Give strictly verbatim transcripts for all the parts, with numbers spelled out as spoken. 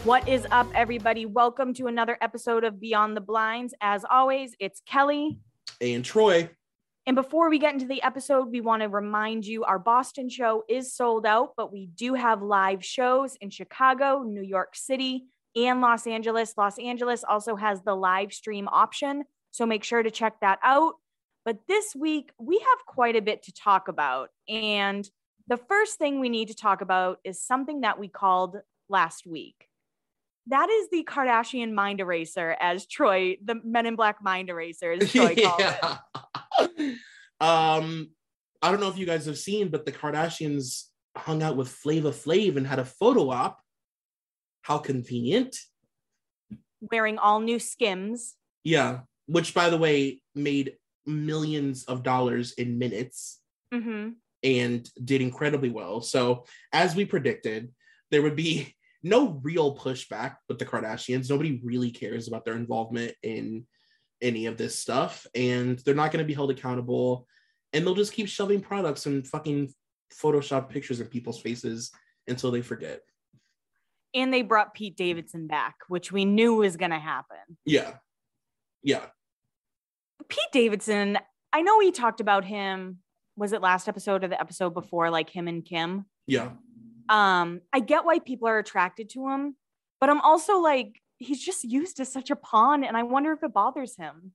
What is up, everybody? Welcome to another episode of Beyond the Blinds. As always, it's Kelly and Troy. And before we get into the episode, we want to remind you our Boston show is sold out, but we do have live shows in Chicago, New York City, and Los Angeles. Los Angeles also has the live stream option, so make sure to check that out. But this week, we have quite a bit to talk about. And the first thing we need to talk about is something that we called last week. That is the Kardashian mind eraser, as Troy, the Men in Black mind eraser, as Troy called yeah. it. um, I don't know if you guys have seen, but the Kardashians hung out with Flava Flav and had a photo op. How convenient. Wearing all new Skims. Yeah, which, by the way, made millions of dollars in minutes mm-hmm. and did incredibly well. So, as we predicted, there would be no real pushback with the Kardashians. Nobody really cares about their involvement in any of this stuff, and they're not going to be held accountable, and they'll just keep shoving products and fucking Photoshop pictures in people's faces until they forget. And they brought Pete Davidson back, which we knew was going to happen. Yeah. Yeah. Pete Davidson, I know we talked about him, was it last episode or the episode before, like him and Kim? Yeah. Um, I get why people are attracted to him, but I'm also like, he's just used as such a pawn, and I wonder if it bothers him.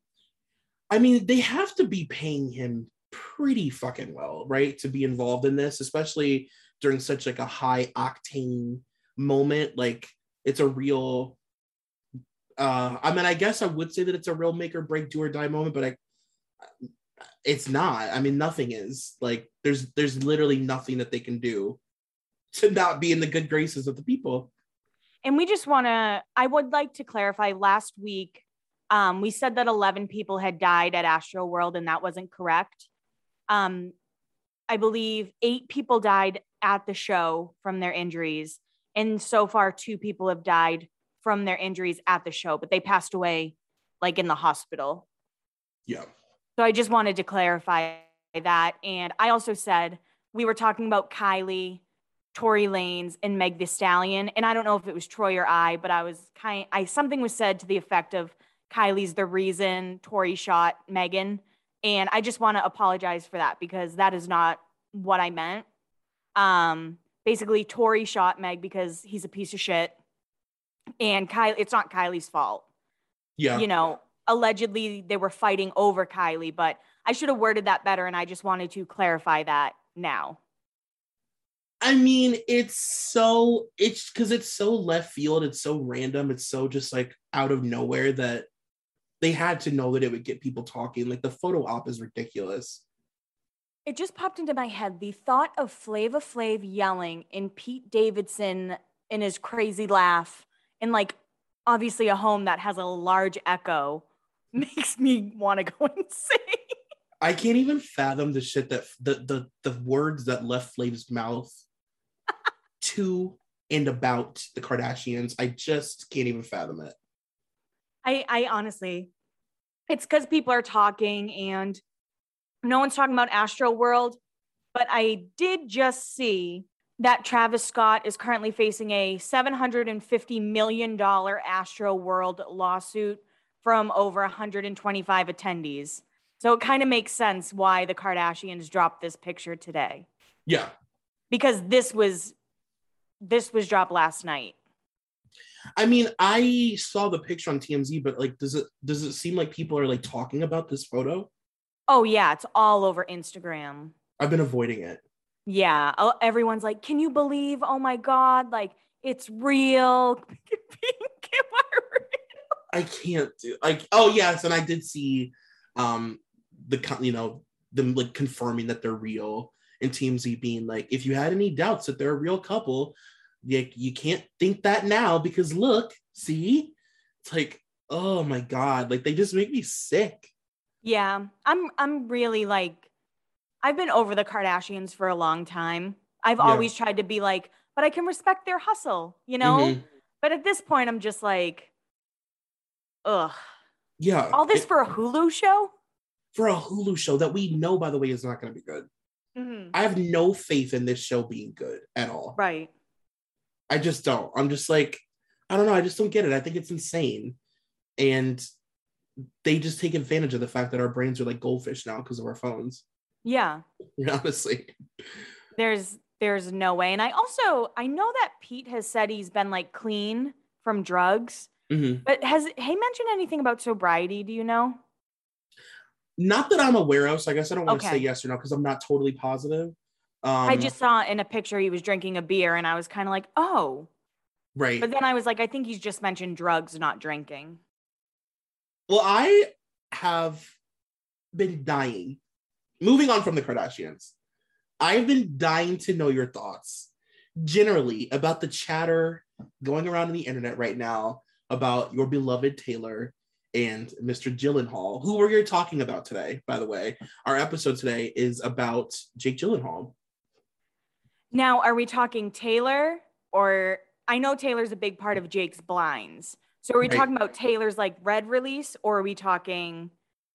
I mean, they have to be paying him pretty fucking well, right, to be involved in this, especially during such like a high octane moment. Like, it's a real uh I mean, I guess I would say that it's a real make or break, do or die moment, but I it's not. I mean, nothing is. Like, there's there's literally nothing that they can do to not be in the good graces of the people. And we just want to, I would like to clarify, last week, um, we said that eleven people had died at Astroworld, and that wasn't correct. Um, I believe eight people died at the show from their injuries. And so far, two people have died from their injuries at the show, but they passed away like in the hospital. Yeah. So I just wanted to clarify that. And I also said, we were talking about Kylie, Tory Lanez, and Meg Thee Stallion. And I don't know if it was Troy or I, but I was kind I something was said to the effect of Kylie's the reason Tory shot Megan. And I just want to apologize for that, because that is not what I meant. Um, basically, Tory shot Meg because he's a piece of shit. And Kylie, it's not Kylie's fault. Yeah. You know, allegedly they were fighting over Kylie, but I should have worded that better. And I just wanted to clarify that now. I mean, it's so, it's because it's so left field. It's so random. It's so just like out of nowhere that they had to know that it would get people talking. Like, the photo op is ridiculous. It just popped into my head. The thought of Flava Flav yelling and Pete Davidson in his crazy laugh in, like, obviously a home that has a large echo makes me want to go insane. I can't even fathom the shit that the the the words that left Flav's mouth to and about the Kardashians. I just can't even fathom it. I I honestly, it's because people are talking and no one's talking about Astroworld, but I did just see that Travis Scott is currently facing a seven hundred fifty million dollars Astroworld lawsuit from over one hundred twenty-five attendees. So it kind of makes sense why the Kardashians dropped this picture today. Yeah. Because this was this was dropped last night. I mean, I saw the picture on T M Z, but like, does it does it seem like people are like talking about this photo? Oh yeah, it's all over Instagram. I've been avoiding it. Yeah, everyone's like, "Can you believe? Oh my God, like, it's real." I can't do like. Oh yes, and I did see um the you know them like confirming that they're real, and T M Z being like, if you had any doubts that they're a real couple, you, you can't think that now, because look, see, it's like, oh my God, like, they just make me sick. Yeah, I'm I'm really like, I've been over the Kardashians for a long time. I've yeah. always tried to be like, but I can respect their hustle, you know? Mm-hmm. But at this point, I'm just like, ugh. Yeah. All this it, for a Hulu show? For a Hulu show that we know, by the way, is not going to be good. Mm-hmm. I have no faith in this show being good at all. Right. I just don't. I'm just like, I don't know. I just don't get it. I think it's insane. And they just take advantage of the fact that our brains are like goldfish now because of our phones. Yeah. Honestly. There's there's no way. And I also, I know that Pete has said he's been like clean from drugs, mm-hmm. but has he mentioned anything about sobriety? Do you know? Not that I'm aware of. So I guess I don't want Okay. to say yes or no because I'm not totally positive. Um, I just saw in a picture he was drinking a beer and I was kind of like, oh. Right. But then I was like, I think he's just mentioned drugs, not drinking. Well, I have been dying. Moving on from the Kardashians, I've been dying to know your thoughts generally about the chatter going around on the internet right now about your beloved Taylor and Mister Gyllenhaal, who we're here talking about today, by the way. Our episode today is about Jake Gyllenhaal. Now, are we talking Taylor or I know Taylor's a big part of Jake's blinds. So are we right. talking about Taylor's like red release or are we talking?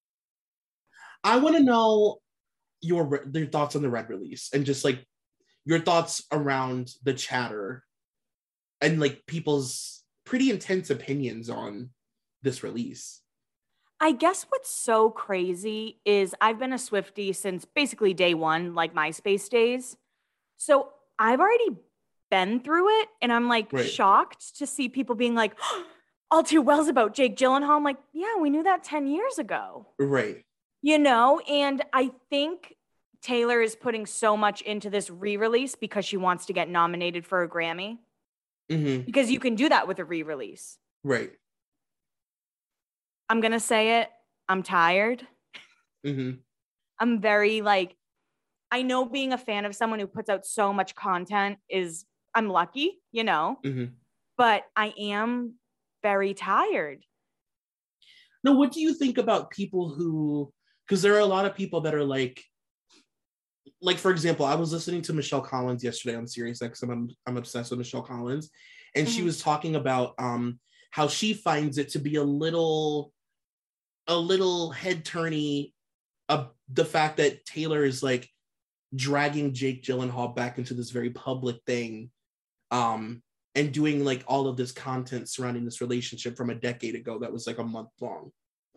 I want to know your, your thoughts on the red release and just like your thoughts around the chatter and like people's pretty intense opinions on this release. I guess what's so crazy is I've been a Swiftie since basically day one, like MySpace days. So I've already been through it and I'm like right. shocked to see people being like, oh, All Too Well's about Jake Gyllenhaal. I'm like, yeah, we knew that ten years ago. Right. You know, and I think Taylor is putting so much into this re-release because she wants to get nominated for a Grammy. Mm-hmm. Because you can do that with a re-release. Right. I'm going to say it. I'm tired. Mm-hmm. I'm very like, I know being a fan of someone who puts out so much content is, I'm lucky, you know, mm-hmm. but I am very tired. Now, what do you think about people who, because there are a lot of people that are like, like, for example, I was listening to Michelle Collins yesterday on Sirius X. I'm, I'm obsessed with Michelle Collins. And mm-hmm. she was talking about um, how she finds it to be a little, a little head turny, uh, the fact that Taylor is like dragging Jake Gyllenhaal back into this very public thing um, and doing like all of this content surrounding this relationship from a decade ago that was like a month long.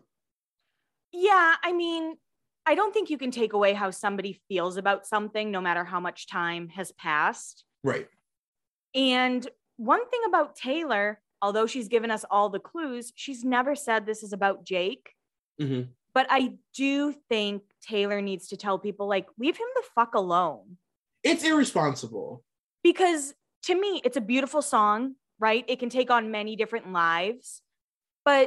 Yeah, I mean, I don't think you can take away how somebody feels about something, no matter how much time has passed. Right. And one thing about Taylor, although she's given us all the clues, she's never said this is about Jake. Mm-hmm. But I do think Taylor needs to tell people, like, leave him the fuck alone. It's irresponsible. Because to me, it's a beautiful song, right? It can take on many different lives. But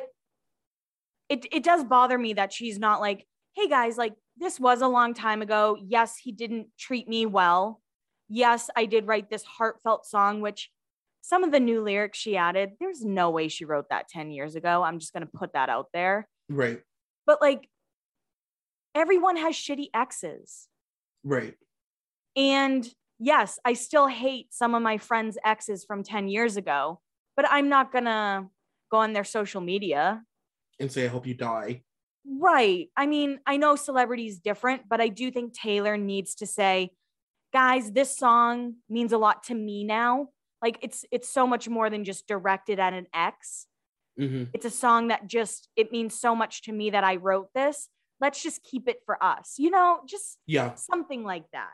it, it does bother me that she's not like, hey guys, like this was a long time ago. Yes, he didn't treat me well. Yes, I did write this heartfelt song, which some of the new lyrics she added, there's no way she wrote that ten years ago. I'm just going to put that out there. Right. But like, everyone has shitty exes. Right. And yes, I still hate some of my friends' exes from ten years ago, but I'm not going to go on their social media and say, I hope you die. Right. I mean, I know celebrity is different, but I do think Taylor needs to say, guys, this song means a lot to me now. Like it's, it's so much more than just directed at an ex. Mm-hmm. It's a song that just, it means so much to me that I wrote this. Let's just keep it for us, you know, just yeah, something like that.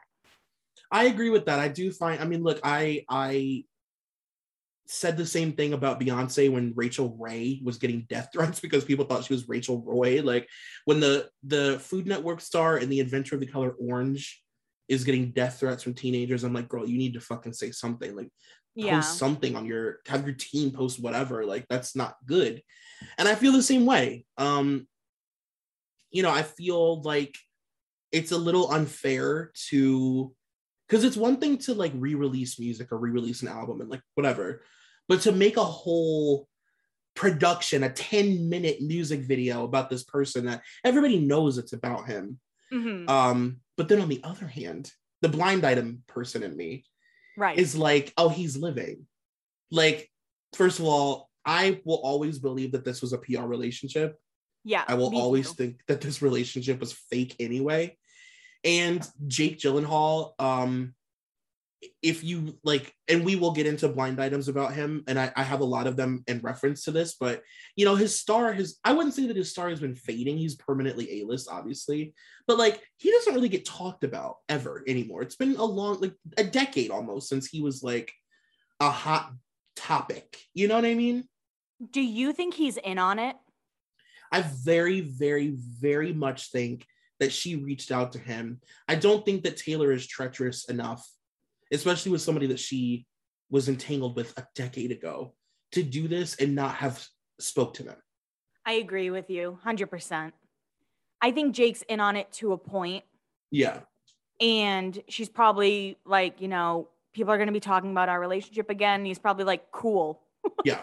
I agree with that. I do find, I mean, look, I, I said the same thing about Beyonce when Rachel Ray was getting death threats because people thought she was Rachel Roy. Like when the, the Food Network star in The Adventure of the Color Orange is getting death threats from teenagers, I'm like, girl, you need to fucking say something. Like yeah. post something on your, have your team post whatever. Like that's not good. And I feel the same way. Um, you know, I feel like it's a little unfair to, because it's one thing to like re-release music or re-release an album and like whatever, but to make a whole production, a ten minute music video about this person that everybody knows it's about him. Mm-hmm. Um, but then on the other hand, the blind item person in me right. is like, oh, he's living. Like, first of all, I will always believe that this was a P R relationship. Yeah. I will always too. think that this relationship was fake anyway. And Jake Gyllenhaal, um, if you like, and we will get into blind items about him, and I, I have a lot of them in reference to this, but you know, his star has, I wouldn't say that his star has been fading. He's permanently A-list, obviously, but like he doesn't really get talked about ever anymore. It's been a long, like a decade almost since he was like a hot topic. You know what I mean? Do you think he's in on it? I very, very, very much think that she reached out to him. I don't think that Taylor is treacherous enough, especially with somebody that she was entangled with a decade ago, to do this and not have spoke to them. I agree with you one hundred percent. I think Jake's in on it to a point. Yeah. And she's probably like, you know, people are going to be talking about our relationship again. He's probably like, cool. Yeah.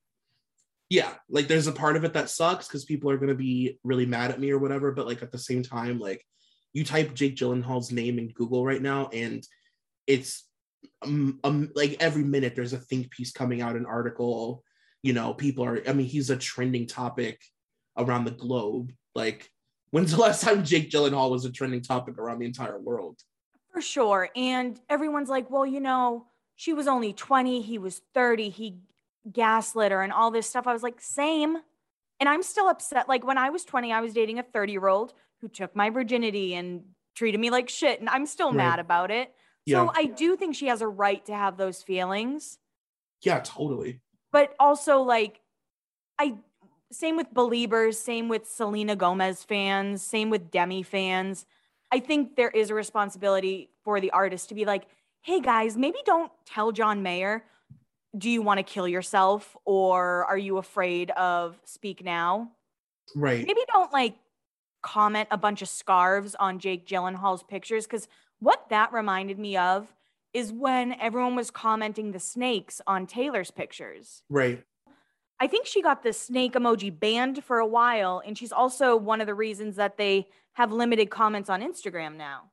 Yeah. Like there's a part of it that sucks because people are going to be really mad at me or whatever. But like at the same time, like you type Jake Gyllenhaal's name in Google right now and it's um, um like every minute there's a think piece coming out, an article, you know, people are, I mean, he's a trending topic around the globe. Like when's the last time Jake Gyllenhaal was a trending topic around the entire world? For sure. And everyone's like, well, you know, she was only twenty, he was thirty, he gaslit her and all this stuff. I was like, same. And I'm still upset. Like when I was twenty, I was dating a thirty year old who took my virginity and treated me like shit. And I'm still right. mad about it. So yeah. I do think she has a right to have those feelings. Yeah, totally. But also like, I, same with Beliebers, same with Selena Gomez fans, same with Demi fans. I think there is a responsibility for the artist to be like, hey guys, maybe don't tell John Mayer, do you want to kill yourself? Or are you afraid of Speak Now? Right. Maybe don't like comment a bunch of scarves on Jake Gyllenhaal's pictures. Because what that reminded me of is when everyone was commenting the snakes on Taylor's pictures. Right. I think she got the snake emoji banned for a while. And she's also one of the reasons that they have limited comments on Instagram now.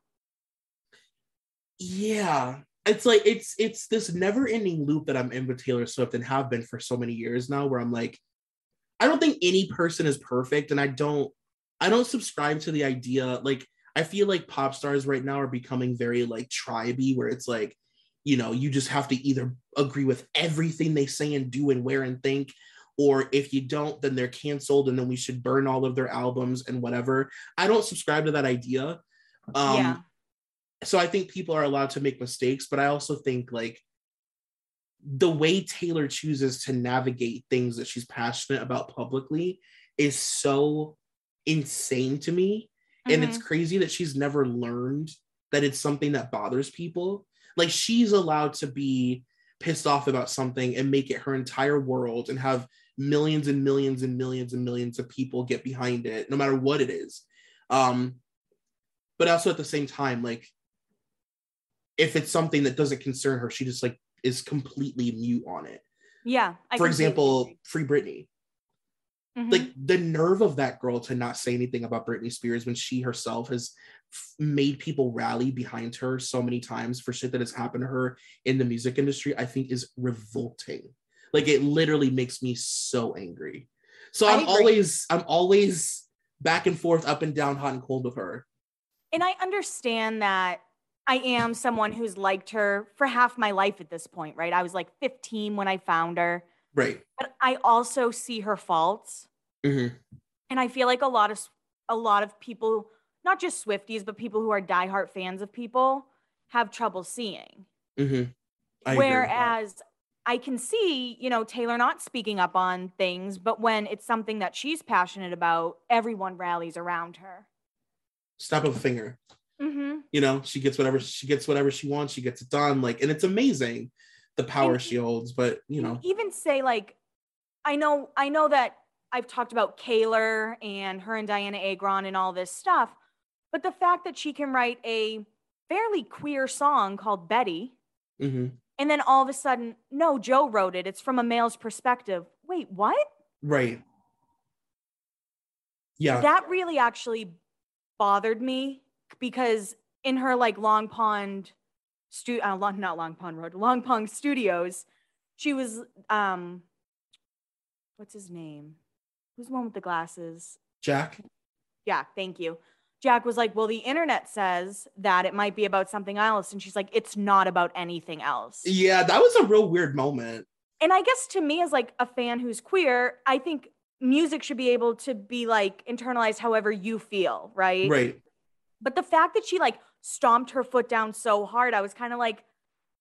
Yeah. It's like, it's it's this never-ending loop that I'm in with Taylor Swift and have been for so many years now, where I'm like, I don't think any person is perfect. And I don't, I don't subscribe to the idea. Like, I feel like pop stars right now are becoming very like tribey, where it's like, you know, you just have to either agree with everything they say and do and wear and think, or if you don't, then they're canceled and then we should burn all of their albums and whatever. I don't subscribe to that idea. Um, yeah. So I think people are allowed to make mistakes, but I also think like the way Taylor chooses to navigate things that she's passionate about publicly is so insane to me. Mm-hmm. And it's crazy that she's never learned that it's something that bothers people. Like she's allowed to be pissed off about something and make it her entire world and have millions and millions and millions and millions of people get behind it, no matter what it is. Um, but also at the same time, like, if it's something that doesn't concern her, she just like is completely mute on it. Yeah. I For example, agree. Free Britney. Mm-hmm. Like the nerve of that girl to not say anything about Britney Spears when she herself has f- made people rally behind her so many times for shit that has happened to her in the music industry, I think is revolting. Like it literally makes me so angry. So I'm always, I'm always back and forth, up and down, hot and cold with her. And I understand that I am someone who's liked her for half my life at this point, right? I was like fifteen when I found her. Right. But I also see her faults. Mm-hmm. And I feel like a lot of a lot of people, not just Swifties, but people who are diehard fans of people, have trouble seeing. Mm-hmm. I Whereas I can see, you know, Taylor not speaking up on things, but when it's something that she's passionate about, everyone rallies around her. Snap of a finger. Mm-hmm. You know, she gets whatever she gets whatever she wants. She gets it done. Like, and it's amazing the power and she holds. But you know, even say like, I know, I know that I've talked about Kaylor and her and Diana Agron and all this stuff, but the fact that she can write a fairly queer song called Betty, mm-hmm. and then all of a sudden, no, Joe wrote it. It's from a male's perspective. Wait, what? Right. Yeah. That really actually bothered me because in her like Long Pond, stu- uh, long, not Long Pond Road, Long Pond Studios, she was, um, what's his name? Who's the one with the glasses? Jack. Yeah, thank you. Jack was like, well, the internet says that it might be about something else. And she's like, it's not about anything else. Yeah, that was a real weird moment. And I guess to me, as like a fan who's queer, I think music should be able to be like internalized however you feel, right? Right. But the fact that she like stomped her foot down so hard, I was kind of like,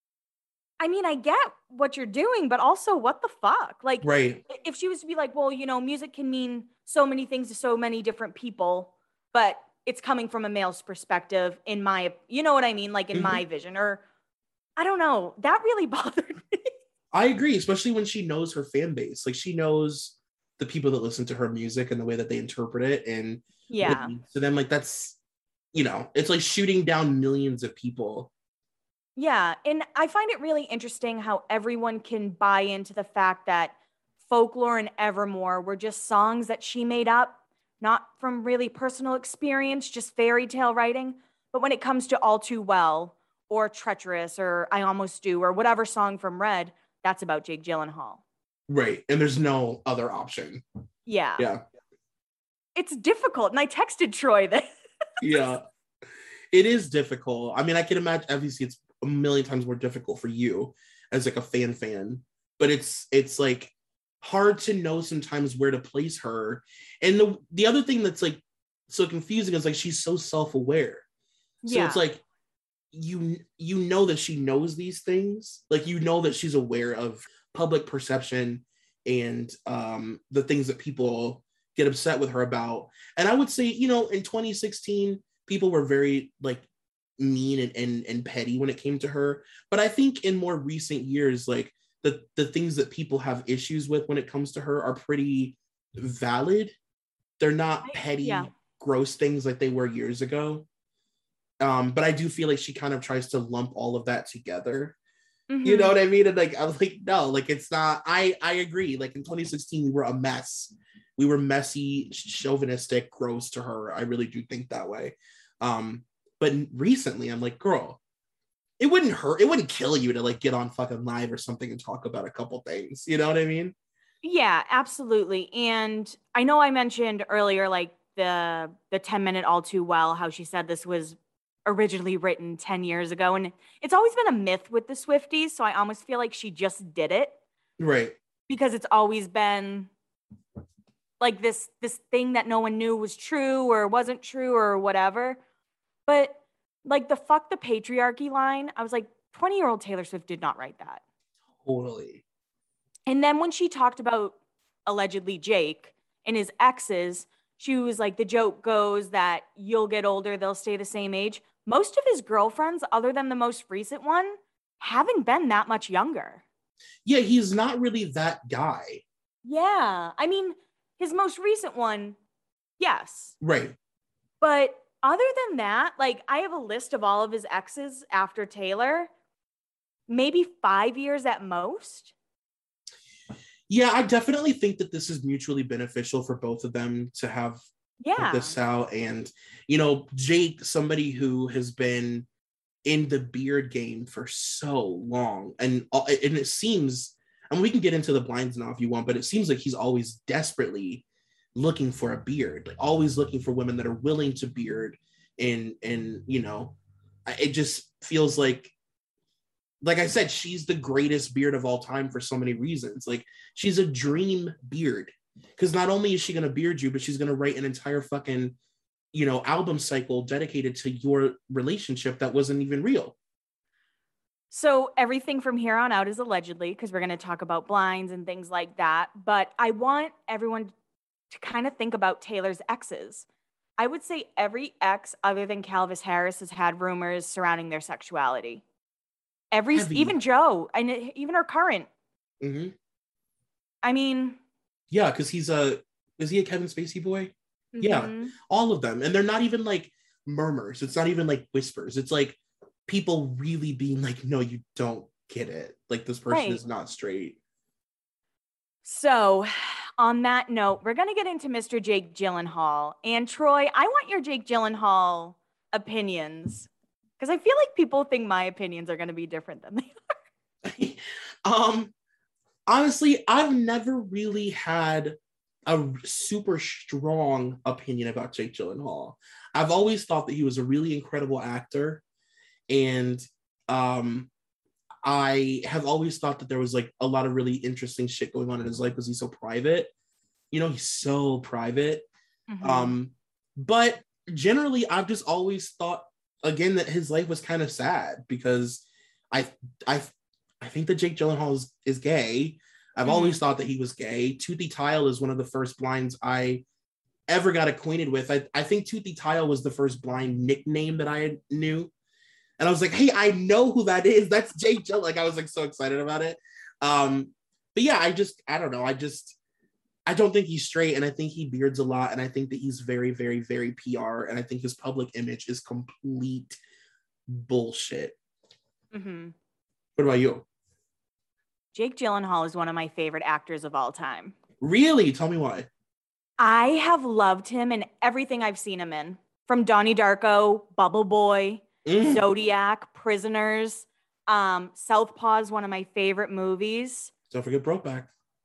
I mean, I get what you're doing, but also what the fuck? Like, right. If she was to be like, well, you know, music can mean so many things to so many different people, but it's coming from a male's perspective in my, you know what I mean? Like in mm-hmm. my vision, or I don't know. That really bothered me. I agree, especially when she knows her fan base. Like she knows the people that listen to her music and the way that they interpret it. And yeah, so then like, that's, you know, it's like shooting down millions of people. Yeah. And I find it really interesting how everyone can buy into the fact that Folklore and Evermore were just songs that she made up, not from really personal experience, just fairy tale writing. But when it comes to All Too Well or Treacherous or I Almost Do or whatever song from Red, that's about Jake Gyllenhaal. Right. And there's no other option. Yeah. Yeah. It's difficult. And I texted Troy that. Yeah. It is difficult. I mean, I can imagine, obviously it's a million times more difficult for you as like a fan fan, but it's, it's like hard to know sometimes where to place her. And the, the other thing that's like so confusing is like, she's so self-aware. So yeah. It's like, you, you know that she knows these things. Like, you know that she's aware of public perception and um, the things that people get upset with her about. And I would say, you know, in twenty sixteen, people were very like mean and, and, and petty when it came to her. But I think in more recent years, like the, the things that people have issues with when it comes to her are pretty valid. They're not petty, yeah. gross things like they were years ago. Um, but I do feel like she kind of tries to lump all of that together. Mm-hmm. You know what I mean? And like, I was like, no, like it's not, I, I agree. Like in twenty sixteen, we were a mess. We were messy, chauvinistic, gross to her. I really do think that way. Um, but recently I'm like, girl, it wouldn't hurt. It wouldn't kill you to like get on fucking live or something and talk about a couple things. You know what I mean? Yeah, absolutely. And I know I mentioned earlier, like the, the ten minute All Too Well, how she said this was originally written ten years ago. And it's always been a myth with the Swifties. So I almost feel like she just did it. Right. Because it's always been like this, this thing that no one knew was true or wasn't true or whatever. But like the fuck the patriarchy line, I was like, twenty year old Taylor Swift did not write that. Totally. And then when she talked about allegedly Jake and his exes, she was like, the joke goes that you'll get older, they'll stay the same age. Most of his girlfriends, other than the most recent one, haven't been that much younger. Yeah, he's not really that guy. Yeah. I mean, his most recent one, yes. Right. But other than that, like I have a list of all of his exes after Taylor, maybe five years at most. Yeah, I definitely think that this is mutually beneficial for both of them to have yeah. this out. And, you know, Jake, somebody who has been in the beard game for so long. And, and it seems, and we can get into the blinds now if you want, but it seems like he's always desperately looking for a beard, like always looking for women that are willing to beard. And, and, you know, it just feels like, like I said, she's the greatest beard of all time for so many reasons. Like she's a dream beard because not only is she going to beard you, but she's going to write an entire fucking, you know, album cycle dedicated to your relationship that wasn't even real. So everything from here on out is allegedly, because we're going to talk about blinds and things like that. But I want everyone to kind of think about Taylor's exes. I would say every ex other than Calvis Harris has had rumors surrounding their sexuality. Every, Heavy. Even Joe, and even her current. Mm-hmm. I mean. Yeah, because he's a, is he a Kevin Spacey boy? Mm-hmm. Yeah, all of them. And they're not even like murmurs. It's not even like whispers. It's like people really being like, no, you don't get it. Like this person right. is not straight. So on that note, we're going to get into Mister Jake Gyllenhaal. And Troy, I want your Jake Gyllenhaal opinions. Because I feel like people think my opinions are going to be different than they are. um, honestly, I've never really had a super strong opinion about Jake Gyllenhaal. I've always thought that he was a really incredible actor. And um, I have always thought that there was like a lot of really interesting shit going on in his life because he's so private. You know, he's so private. Mm-hmm. Um, but generally, I've just always thought, again, that his life was kind of sad because I I I think that Jake Gyllenhaal is, is gay. I've mm-hmm. always thought that he was gay. Toothy Tile is one of the first blinds I ever got acquainted with. I, I think Toothy Tile was the first blind nickname that I knew. And I was like, hey, I know who that is. That's Jake Gyllenhaal. Like, I was like so excited about it. Um, but yeah, I just, I don't know. I just, I don't think he's straight. And I think he beards a lot. And I think that he's very, very, very P R. And I think his public image is complete bullshit. Mm-hmm. What about you? Jake Gyllenhaal is one of my favorite actors of all time. Really? Tell me why. I have loved him in everything I've seen him in. From Donnie Darko, Bubble Boy, mm. Zodiac, Prisoners, um, Southpaw is one of my favorite movies. Don't forget Brokeback.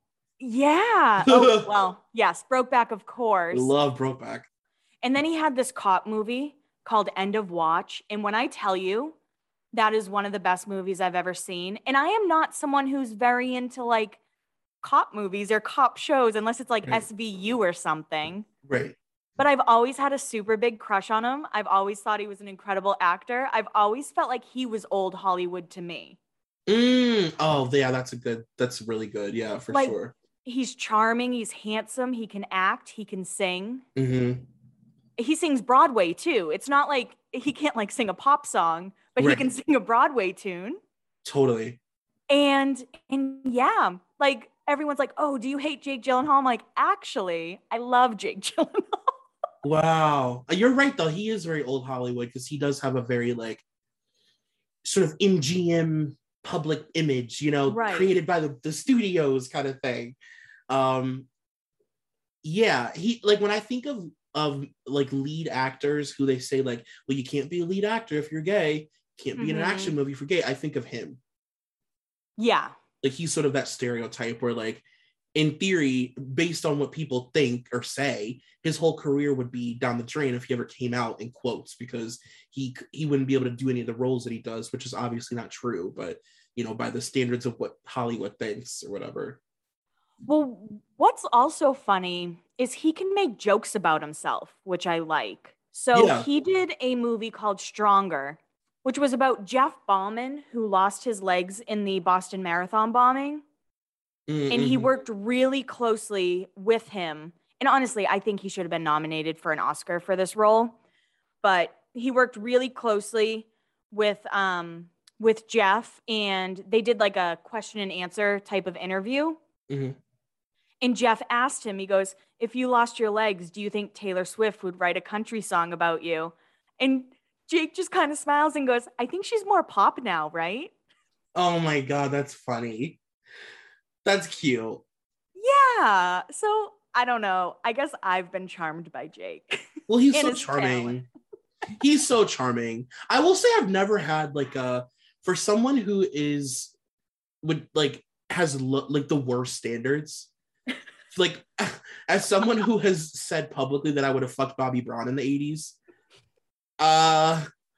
Yeah. Oh, well, yes, Brokeback, of course. I love Brokeback. And then he had this cop movie called End of Watch. And when I tell you, that is one of the best movies I've ever seen. And I am not someone who's very into like cop movies or cop shows unless it's like right. S V U or something. Right. But I've always had a super big crush on him. I've always thought he was an incredible actor. I've always felt like he was old Hollywood to me. Mm. Oh, yeah, that's a good, that's really good. Yeah, for like, sure. He's charming. He's handsome. He can act. He can sing. Mm-hmm. He sings Broadway too. It's not like he can't like sing a pop song, but right. he can sing a Broadway tune. Totally. And, and yeah, like everyone's like, oh, do you hate Jake Gyllenhaal? I'm like, actually, I love Jake Gyllenhaal. Wow. You're right, though. He is very old Hollywood because he does have a very, like, sort of M G M public image, you know, right. created by the, the studios kind of thing. Um, yeah, he, like, when I think of, of, like, lead actors who they say, like, well, you can't be a lead actor if you're gay. Can't be mm-hmm. in an action movie if you're gay. I think of him. Yeah. Like, he's sort of that stereotype where, like, in theory, based on what people think or say, his whole career would be down the drain if he ever came out in quotes, because he he wouldn't be able to do any of the roles that he does, which is obviously not true, but, you know, by the standards of what Hollywood thinks or whatever. Well, what's also funny is he can make jokes about himself, which I like. So yeah. he did a movie called Stronger, which was about Jeff Bauman, who lost his legs in the Boston Marathon bombing. Mm-hmm. And he worked really closely with him. And honestly, I think he should have been nominated for an Oscar for this role. But he worked really closely with um, with Jeff. And they did like a question and answer type of interview. Mm-hmm. And Jeff asked him, he goes, if you lost your legs, do you think Taylor Swift would write a country song about you? And Jake just kind of smiles and goes, I think she's more pop now, right? Oh my God, that's funny. That's cute. Yeah. So I don't know. I guess I've been charmed by Jake. Well, he's so charming. He's so charming. I will say I've never had like a, for someone who is, would like, has lo- like the worst standards. Like, as someone who has said publicly that I would have fucked Bobby Brown in the eighties, uh,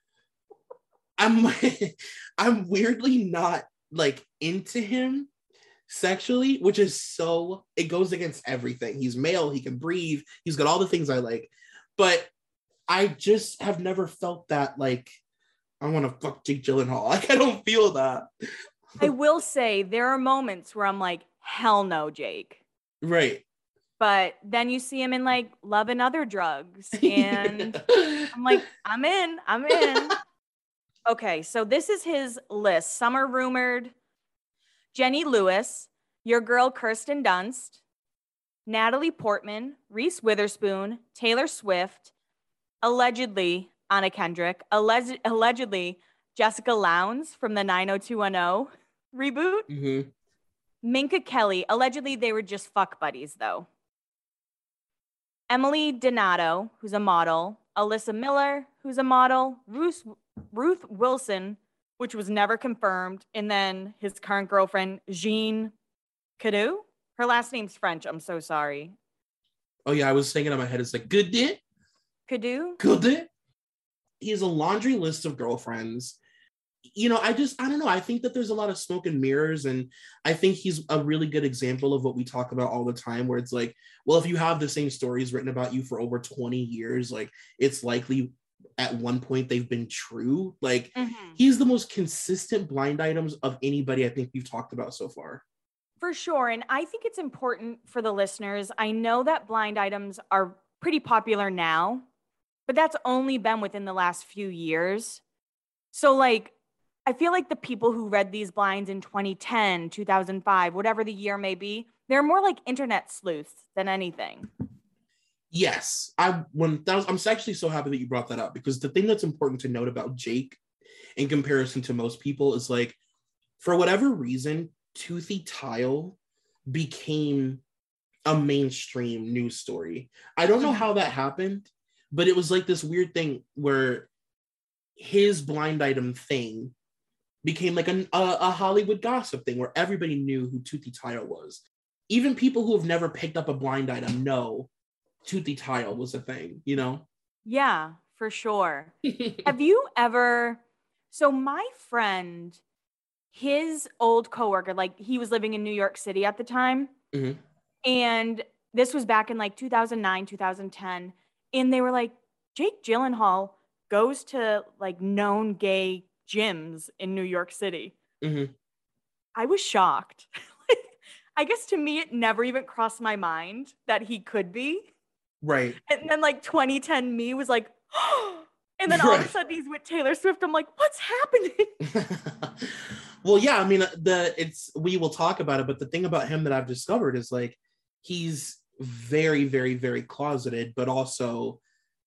I'm, I'm weirdly not like into him sexually, which is so, it goes against everything. He's male, he can breathe, he's got all the things I like, but I just have never felt that like I want to fuck Jake Gyllenhaal. Like, I don't feel that. I will say there are moments where I'm like, hell no, Jake. Right. But then you see him in like Love and Other Drugs, and I'm like, I'm in, I'm in. Okay, so this is his list. Some are rumored. Jenny Lewis, your girl Kirsten Dunst, Natalie Portman, Reese Witherspoon, Taylor Swift, allegedly Anna Kendrick, alleged, allegedly Jessica Lowndes from the nine oh two one oh reboot, mm-hmm. Minka Kelly, allegedly they were just fuck buddies though, Emily Donato, who's a model, Alyssa Miller, who's a model, Ruth, Ruth Wilson, which was never confirmed, and then his current girlfriend, Jean Cadeau. Her last name's French. I'm so sorry. Oh, yeah, I was thinking in my head, it's like, good day. Could do. Could it? He has a laundry list of girlfriends. You know, I just, I don't know. I think that there's a lot of smoke and mirrors. And I think he's a really good example of what we talk about all the time, where it's like, well, if you have the same stories written about you for over twenty years, like it's likely at one point they've been true. Like mm-hmm. he's the most consistent blind items of anybody I think we've talked about so far. For sure. And I think it's important for the listeners. I know that blind items are pretty popular now, but that's only been within the last few years. So like, I feel like the people who read these blinds in twenty ten, two thousand five, whatever the year may be, they're more like internet sleuths than anything. Yes, I when that was, I'm actually so happy that you brought that up, because the thing that's important to note about Jake in comparison to most people is like, for whatever reason, Toothy Tile became a mainstream news story. I don't know how that happened, but it was like this weird thing where his blind item thing became like a, a, a Hollywood gossip thing where everybody knew who Toothy Tile was. Even people who have never picked up a blind item know Toothy Tile was a thing, you know? Yeah, for sure. Have you ever, so my friend, his old coworker, like he was living in New York City at the time. Mm-hmm. And this was back in like two thousand nine, two thousand ten. And they were like, Jake Gyllenhaal goes to like known gay gyms in New York City. Mm-hmm. I was shocked. Like, I guess to me, it never even crossed my mind that he could be. Right. And then like twenty ten me was like, oh, and then all right. of a sudden he's with Taylor Swift. I'm like, what's happening? Well, yeah, I mean, the it's we will talk about it, but the thing about him that I've discovered is like he's very, very, very closeted, but also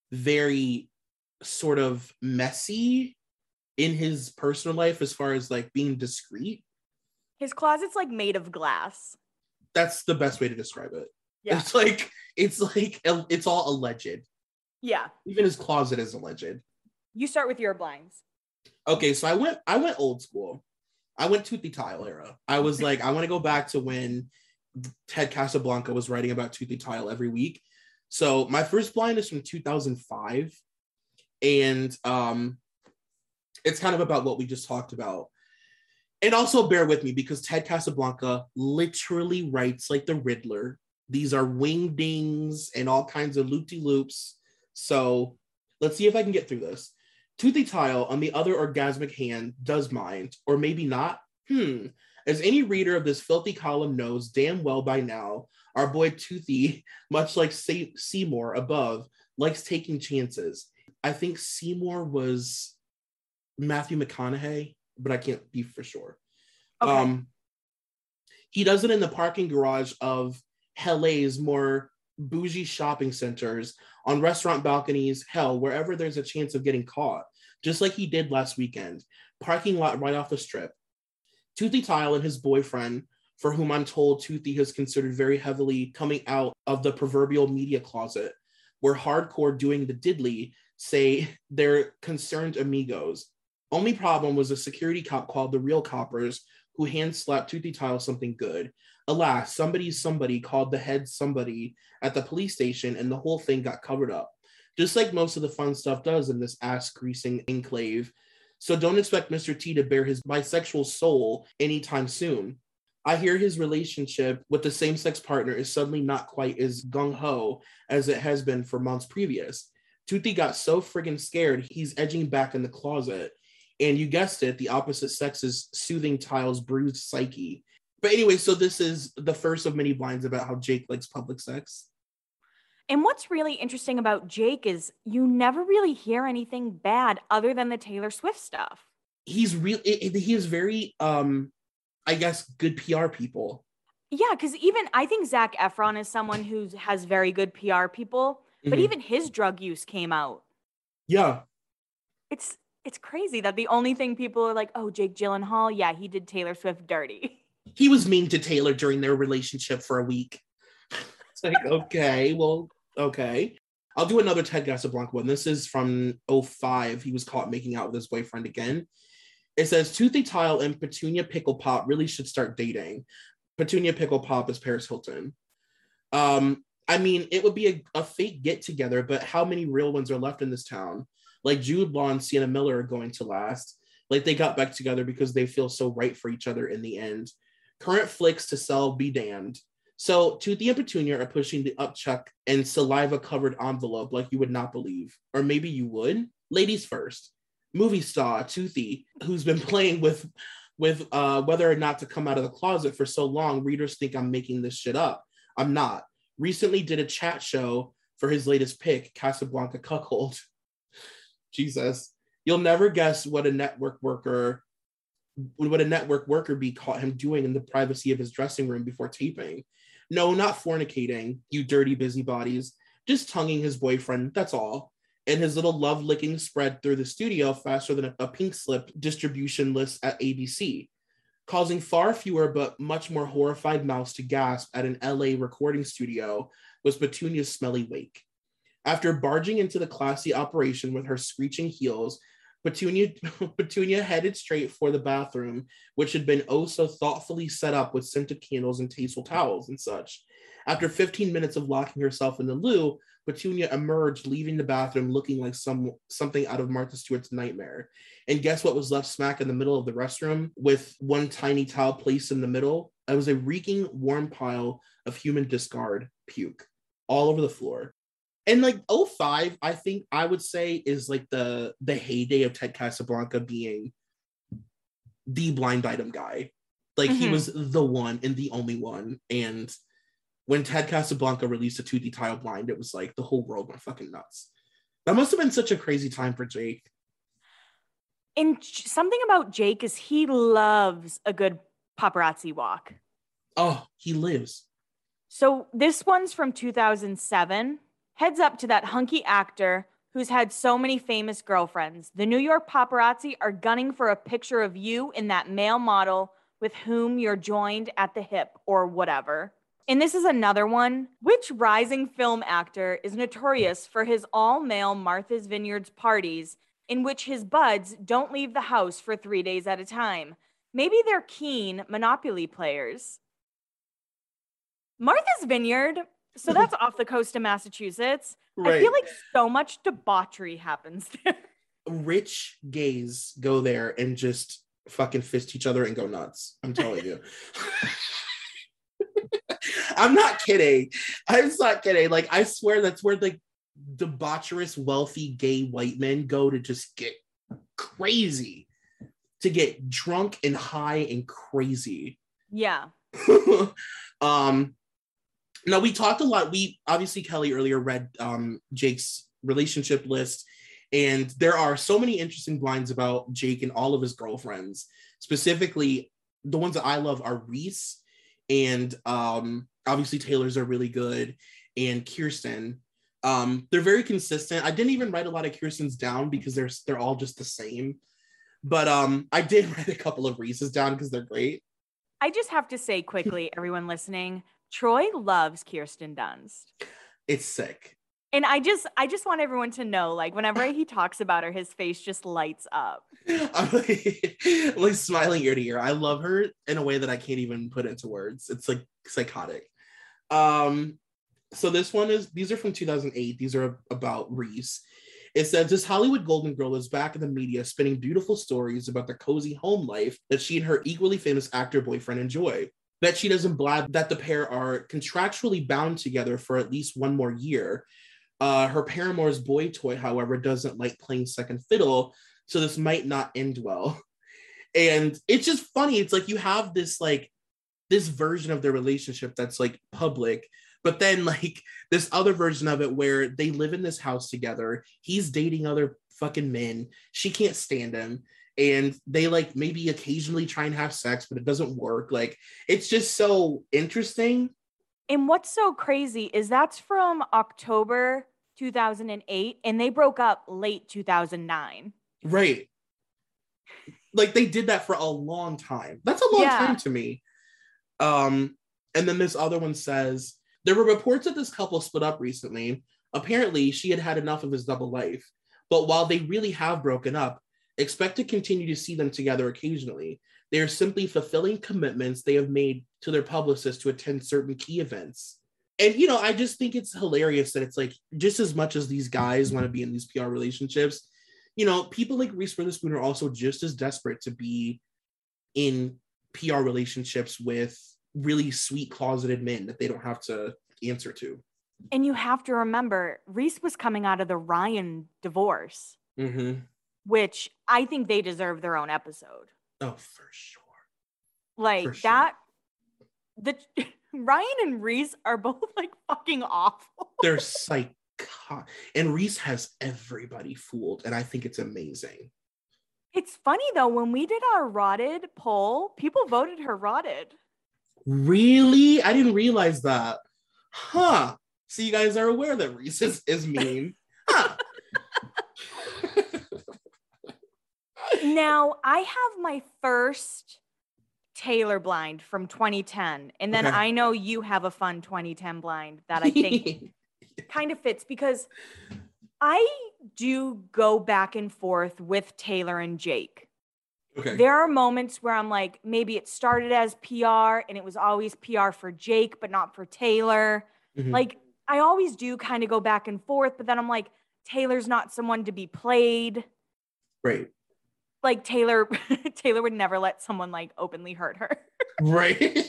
very sort of messy in his personal life as far as like being discreet. His closet's like made of glass. That's the best way to describe it. Yeah. It's like, it's like, it's all alleged. Yeah. Even his closet is alleged. You start with your blinds. Okay, so I went, I went old school. I went Toothy Tile era. I was like, I want to go back to when Ted Casablanca was writing about Toothy Tile every week. So my first blind is from two thousand five. And um, it's kind of about what we just talked about. And also bear with me, because Ted Casablanca literally writes like the Riddler. These are wingdings and all kinds of loop-de-loops. So let's see if I can get through this. Toothy Tile, on the other orgasmic hand, does mind, or maybe not. Hmm. As any reader of this filthy column knows damn well by now, our boy Toothy, much like Se- Seymour above, likes taking chances. I think Seymour was Matthew McConaughey, but I can't be for sure. Okay. Um, he does it in the parking garage of L A's more bougie shopping centers, on restaurant balconies, hell, wherever there's a chance of getting caught, just like he did last weekend. Parking lot right off the strip. Toothy Tile and his boyfriend, for whom I'm told Toothy has considered very heavily coming out of the proverbial media closet, were hardcore doing the diddly, say they're concerned amigos. Only problem was a security cop called the Real Coppers, who hand-slapped Toothy Tile something good. Alas, somebody's somebody called the head somebody at the police station, and the whole thing got covered up. Just like most of the fun stuff does in this ass-greasing enclave. So don't expect Mister T to bare his bisexual soul anytime soon. I hear his relationship with the same-sex partner is suddenly not quite as gung-ho as it has been for months previous. Toothy got so friggin' scared, he's edging back in the closet. And you guessed it, the opposite sex is soothing Tile's bruised psyche. But anyway, so this is the first of many blinds about how Jake likes public sex. And what's really interesting about Jake is you never really hear anything bad other than the Taylor Swift stuff. He's really, he is very, um, I guess, good P R people. Yeah, because even I think Zac Efron is someone who has very good P R people, but mm-hmm. even his drug use came out. Yeah. It's it's crazy that the only thing people are like, oh, Jake Gyllenhaal, yeah, he did Taylor Swift dirty. He was mean to Taylor during their relationship for a week. It's like, okay, well, okay. I'll do another Ted Casablanca one. This is from oh five. He was caught making out with his boyfriend again. It says, Toothy Tile and Petunia Pickle Pop really should start dating. Petunia Pickle Pop is Paris Hilton. Um, I mean, it would be a, a fake get together, but how many real ones are left in this town? Like Jude Law and Sienna Miller are going to last. Like they got back together because they feel so right for each other in the end. Current flicks to sell be damned. So Toothy and Petunia are pushing the upchuck and saliva covered envelope like you would not believe. Or maybe you would. Ladies first. Movie star Toothy, who's been playing with with uh, whether or not to come out of the closet for so long, readers think I'm making this shit up. I'm not. Recently did a chat show for his latest pick, Casablanca Cuckold. Jesus. You'll never guess what a network worker what a network worker bee caught him doing in the privacy of his dressing room before taping. No, not fornicating, you dirty busybodies. Just tonguing his boyfriend, that's all. And his little love licking spread through the studio faster than a pink slip distribution list at A B C, causing far fewer but much more horrified mouths to gasp at an L A recording studio was Petunia's smelly wake. After barging into the classy operation with her screeching heels, Petunia, Petunia headed straight for the bathroom, which had been oh so thoughtfully set up with scented candles and tasteful towels and such. After fifteen minutes of locking herself in the loo, Petunia emerged, leaving the bathroom looking like some something out of Martha Stewart's nightmare. And guess what was left smack in the middle of the restroom with one tiny towel placed in the middle? It was a reeking, warm pile of human discard puke all over the floor. And like oh five, I think I would say is like the the heyday of Ted Casablanca being the blind item guy. Like mm-hmm. He was the one and the only one. And when Ted Casablanca released a Toothy Tile Blind, it was like the whole world went fucking nuts. That must have been such a crazy time for Jake. And something about Jake is he loves a good paparazzi walk. Oh, he lives. So this one's from two thousand seven. Heads up to that hunky actor who's had so many famous girlfriends. The New York paparazzi are gunning for a picture of you in that male model with whom you're joined at the hip or whatever. And this is another one. Which rising film actor is notorious for his all-male Martha's Vineyards parties in which his buds don't leave the house for three days at a time? Maybe they're keen Monopoly players. Martha's Vineyard, so that's off the coast of Massachusetts. Right. I feel like so much debauchery happens there. Rich gays go there and just fucking fist each other and go nuts. I'm telling you. I'm not kidding. I'm not kidding. Like, I swear that's where like debaucherous, wealthy, gay white men go to just get crazy, to get drunk and high and crazy. Yeah. um, now we talked a lot. We obviously Kelly earlier read um Jake's relationship list, and there are so many interesting blinds about Jake and all of his girlfriends. Specifically, the ones that I love are Reese and um obviously Taylor's are really good, and Kirsten. Um, they're very consistent. I didn't even write a lot of Kirsten's down because they're they're all just the same. But um, I did write a couple of Reese's down because they're great. I just have to say quickly, everyone listening, Troy loves Kirsten Dunst. It's sick. And I just I just want everyone to know, like, whenever he talks about her, his face just lights up. I'm like, like smiling ear to ear. I love her in a way that I can't even put into words. It's like psychotic. Um, so this one is, these are from two thousand eight. These are about Reese. It says, this Hollywood golden girl is back in the media spinning beautiful stories about the cozy home life that she and her equally famous actor boyfriend enjoy. Bet she doesn't blab that the pair are contractually bound together for at least one more year. Uh, her paramour's boy toy, however, doesn't like playing second fiddle, so this might not end well. And it's just funny. It's like you have this like this version of their relationship that's like public, but then like this other version of it where they live in this house together. He's dating other fucking men. She can't stand him. And they like maybe occasionally try and have sex, but it doesn't work. Like, it's just so interesting. And what's so crazy is that's from October two thousand eight, and they broke up late two thousand nine. Right. Like, they did that for a long time. That's a long yeah. time to me. Um, and then this other one says, there were reports that this couple split up recently. Apparently, she had had enough of his double life. But while they really have broken up, expect to continue to see them together occasionally. They are simply fulfilling commitments they have made to their publicists to attend certain key events. And, you know, I just think it's hilarious that it's like, just as much as these guys want to be in these P R relationships, you know, people like Reese Witherspoon are also just as desperate to be in P R relationships with really sweet closeted men that they don't have to answer to. And you have to remember, Reese was coming out of the Ryan divorce, mm-hmm. which I think they deserve their own episode. Oh, for sure. Like for sure. that, the Ryan and Reese are both like fucking awful. They're psycho, and Reese has everybody fooled, and I think it's amazing. It's funny though, when we did our rotted poll, people voted her rotted. Really? I didn't realize that. Huh. So you guys are aware that Reese is, is mean. Huh. Now, I have my first Taylor blind from twenty ten. And then okay. I know you have a fun twenty ten blind that I think kind of fits, because I do go back and forth with Taylor and Jake. Okay. There are moments where I'm like, maybe it started as P R and it was always P R for Jake, but not for Taylor. Mm-hmm. Like, I always do kind of go back and forth, but then I'm like, Taylor's not someone to be played. Right. Like Taylor, Taylor would never let someone like openly hurt her. Right.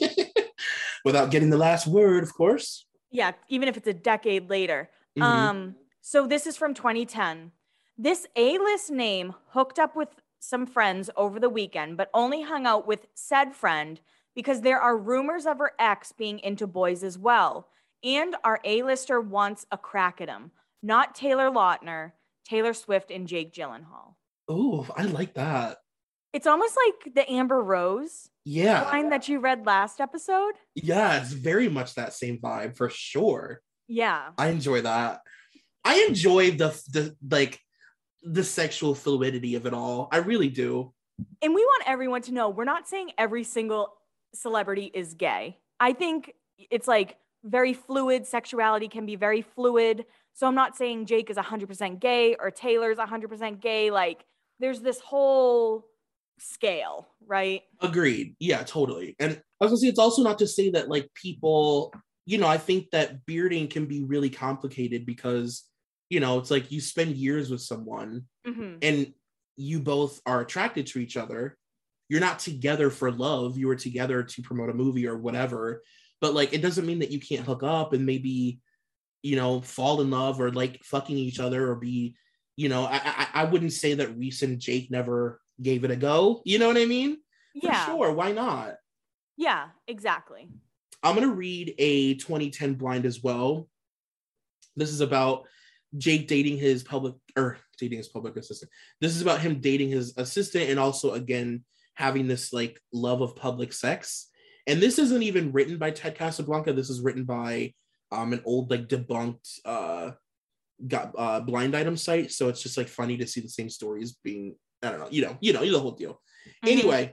Without getting the last word, of course. Yeah, even if it's a decade later. Mm-hmm. Um, so this is from twenty ten. This A-list name hooked up with some friends over the weekend, but only hung out with said friend because there are rumors of her ex being into boys as well. And our A-lister wants a crack at him. Not Taylor Lautner, Taylor Swift, and Jake Gyllenhaal. Oh, I like that. It's almost like the Amber Rose yeah. line that you read last episode. Yeah, it's very much that same vibe for sure. Yeah. I enjoy that. I enjoy the, the like, the sexual fluidity of it all. I really do. And we want everyone to know, we're not saying every single celebrity is gay. I think it's like very fluid. Sexuality can be very fluid. So I'm not saying Jake is one hundred percent gay or Taylor's one hundred percent gay. Like, there's this whole scale, right? Agreed. Yeah, totally. And I was gonna say, it's also not to say that like people, you know, I think that bearding can be really complicated because, you know, it's like you spend years with someone mm-hmm. and you both are attracted to each other. You're not together for love. You were together to promote a movie or whatever. But like, it doesn't mean that you can't hook up and maybe, you know, fall in love or like fucking each other or be, you know, I I, I wouldn't say that Reese and Jake never gave it a go. You know what I mean? Yeah. For sure. Why not? Yeah, exactly. I'm going to read a twenty ten blind as well. This is about Jake dating his public or dating his public assistant. This is about him dating his assistant and also, again, having this like love of public sex. And this isn't even written by Ted Casablanca. This is written by um, an old like debunked uh, got uh, blind item site. So it's just like funny to see the same stories being, I don't know, you know, you know, the whole deal. Mm-hmm. Anyway,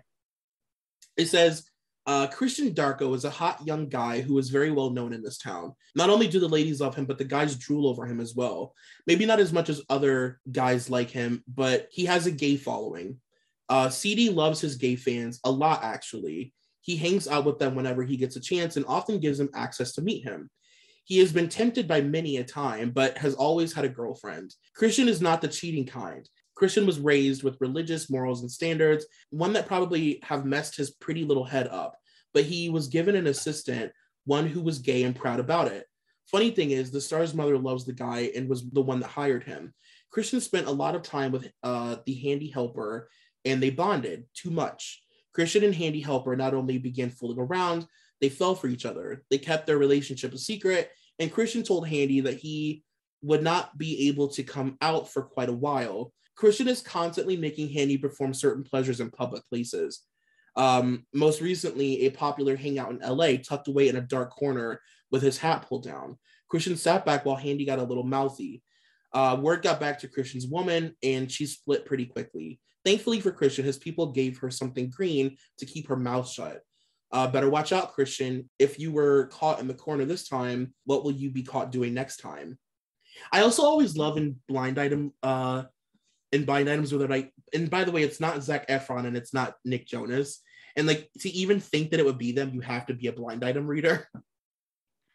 it says, Uh, Christian Darko is a hot young guy who is very well known in this town. Not only do the ladies love him, but the guys drool over him as well. Maybe not as much as other guys like him, but he has a gay following. Uh, C D loves his gay fans a lot, actually. He hangs out with them whenever he gets a chance and often gives them access to meet him. He has been tempted by many a time, but has always had a girlfriend. Christian is not the cheating kind. Christian was raised with religious morals and standards, one that probably have messed his pretty little head up, but he was given an assistant, one who was gay and proud about it. Funny thing is, the star's mother loves the guy and was the one that hired him. Christian spent a lot of time with uh, the handy helper, and they bonded too much. Christian and handy helper not only began fooling around, they fell for each other. They kept their relationship a secret, and Christian told Handy that he would not be able to come out for quite a while. Christian is constantly making Handy perform certain pleasures in public places. Um, most recently, a popular hangout in L A tucked away in a dark corner with his hat pulled down. Christian sat back while Handy got a little mouthy. Uh, word got back to Christian's woman, and she split pretty quickly. Thankfully for Christian, his people gave her something green to keep her mouth shut. Uh, better watch out, Christian. If you were caught in the corner this time, what will you be caught doing next time? I also always love in blind item, uh, in blind items where they're like, and by the way, it's not Zac Efron and it's not Nick Jonas. And like to even think that it would be them, you have to be a blind item reader.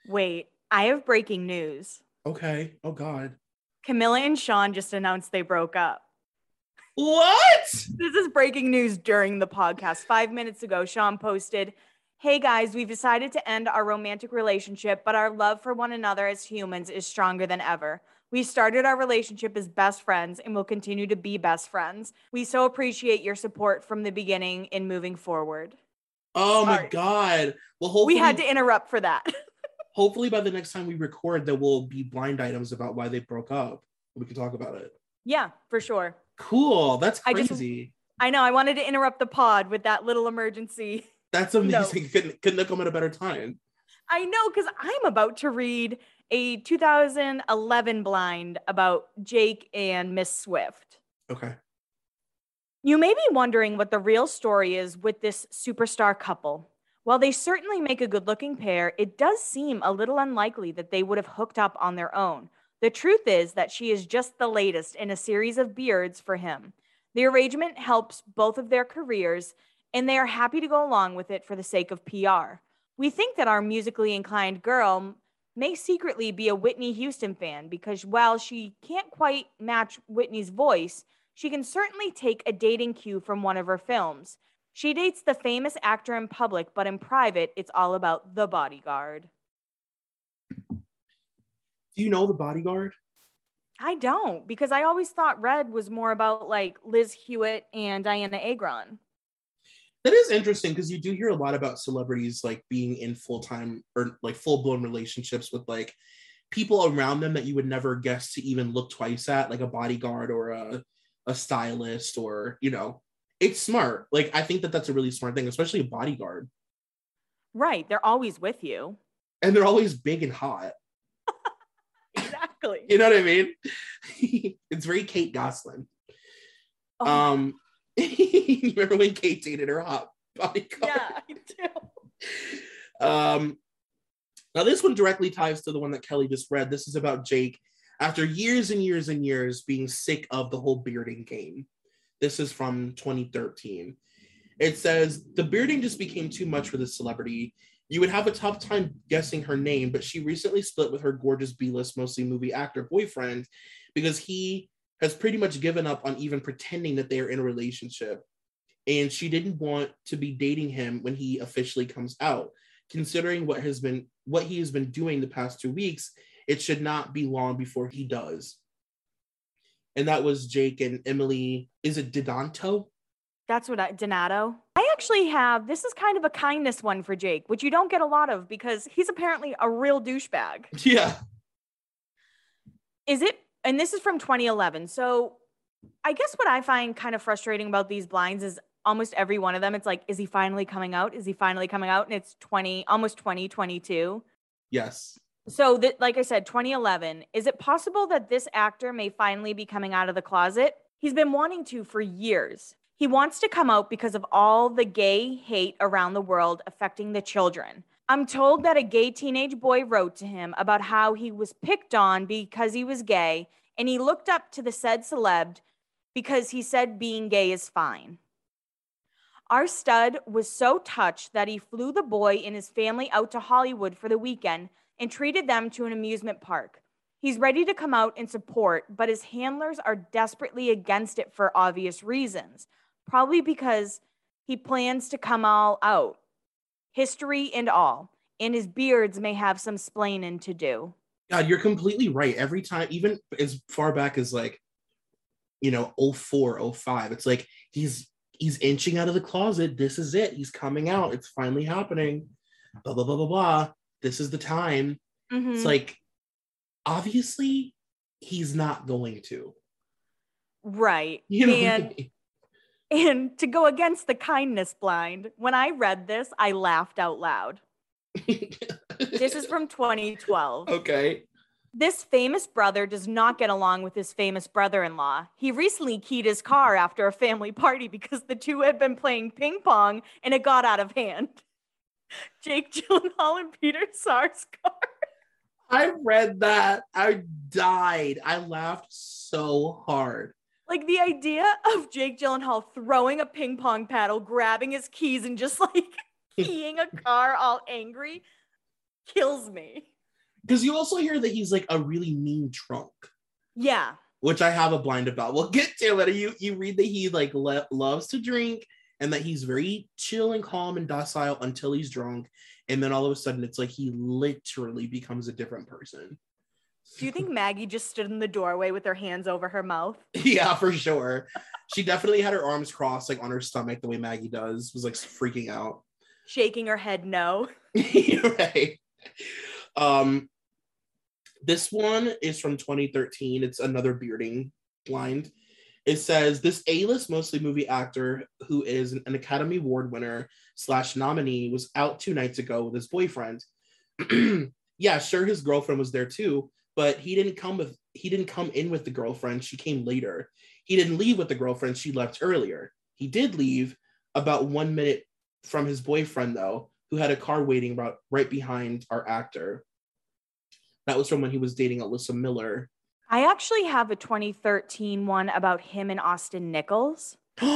Wait, I have breaking news. Okay. Oh, God. Camilla and Sean just announced they broke up. What? This is breaking news during the podcast. Five minutes ago, Sean posted, "Hey guys, we've decided to end our romantic relationship, but our love for one another as humans is stronger than ever. We started our relationship as best friends and will continue to be best friends. We so appreciate your support from the beginning in moving forward." Oh, Sorry. my God. Well, hopefully, we had to interrupt for that. hopefully by the next time we record, there will be blind items about why they broke up. We can talk about it. Yeah, for sure. Cool. That's crazy. I, just, I know. I wanted to interrupt the pod with that little emergency. That's amazing. Couldn't, couldn't have come at a better time. I know, because I'm about to read a two thousand eleven blind about Jake and Miss Swift. Okay. You may be wondering what the real story is with this superstar couple. While they certainly make a good-looking pair, it does seem a little unlikely that they would have hooked up on their own. The truth is that she is just the latest in a series of beards for him. The arrangement helps both of their careers, and they are happy to go along with it for the sake of P R. We think that our musically inclined girl may secretly be a Whitney Houston fan because while she can't quite match Whitney's voice, she can certainly take a dating cue from one of her films. She dates the famous actor in public, but in private, it's all about The Bodyguard. Do you know The Bodyguard? I don't, because I always thought Red was more about like Liz Hewitt and Diana Agron. That is interesting because you do hear a lot about celebrities like being in full-time or like full-blown relationships with like people around them that you would never guess to even look twice at, like a bodyguard or a, a stylist, or, you know, it's smart. Like, I think that that's a really smart thing, especially a bodyguard. Right. They're always with you. And they're always big and hot. Exactly. You know what I mean? It's very Kate Gosselin. Oh. Um, remember when Kate dated her hot bodyguard? Yeah, I do. Um, now this one directly ties to the one that Kelly just read. This is about Jake after years and years and years being sick of the whole bearding game. This is from twenty thirteen. It says, "The bearding just became too much for this celebrity. You would have a tough time guessing her name, but she recently split with her gorgeous B-list, mostly movie actor boyfriend because he has pretty much given up on even pretending that they are in a relationship. And she didn't want to be dating him when he officially comes out. Considering what has been what he has been doing the past two weeks, it should not be long before he does." And that was Jake and Emily. Is it Donato? That's what I, Donato. I actually have, this is kind of a kindness one for Jake, which you don't get a lot of because he's apparently a real douchebag. Yeah. Is it, and this is from twenty eleven. So I guess what I find kind of frustrating about these blinds is almost every one of them, it's like, is he finally coming out? Is he finally coming out? And it's twenty, almost twenty twenty-two. Yes. So that, like I said, twenty eleven, is it possible that this actor may finally be coming out of the closet? He's been wanting to for years. He wants to come out because of all the gay hate around the world affecting the children. I'm told that a gay teenage boy wrote to him about how he was picked on because he was gay, and he looked up to the said celeb because he said being gay is fine. Our stud was so touched that he flew the boy and his family out to Hollywood for the weekend and treated them to an amusement park. He's ready to come out and support, but his handlers are desperately against it for obvious reasons. Probably because he plans to come all out, history and all, and his beards may have some splaining to do. God, you're completely right. Every time, even as far back as like, you know, oh four, oh five, it's like he's he's inching out of the closet. This is it. He's coming out. It's finally happening. Blah, blah, blah, blah, blah. This is the time. Mm-hmm. It's like, obviously, he's not going to. Right. You know and, what I mean? And to go against the kindness blind, when I read this, I laughed out loud. This is from twenty twelve. Okay. This famous brother does not get along with his famous brother-in-law. He recently keyed his car after a family party because the two had been playing ping pong and it got out of hand. Jake Gyllenhaal and Peter Sarsgaard. I read that. I died. I laughed so hard. Like the idea of Jake Gyllenhaal throwing a ping pong paddle, grabbing his keys, and just like keying a car all angry. kills me. Because you also hear that he's like a really mean drunk. Yeah. Which I have a blind about. We'll get to it. You you read that he like le- loves to drink and that he's very chill and calm and docile until he's drunk. And then all of a sudden it's like he literally becomes a different person. Do you think Maggie just stood in the doorway with her hands over her mouth? Yeah, for sure. She definitely had her arms crossed like on her stomach the way Maggie does. Was like freaking out. Shaking her head no. Right. Um, this one is from twenty thirteen. It's another bearding blind. It says, this A-list mostly movie actor who is an Academy Award winner slash nominee was out two nights ago with his boyfriend. Yeah, sure, his girlfriend was there too, but he didn't come with he didn't come in with the girlfriend. She came later. He didn't leave with the girlfriend. She left earlier. He did leave about one minute from his boyfriend, though, who had a car waiting about right behind our actor. That was from when he was dating Alyssa Miller. I actually have a twenty thirteen one about him and Austin Nichols.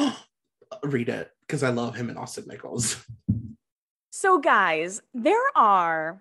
Read it, because I love him and Austin Nichols. So, guys, there are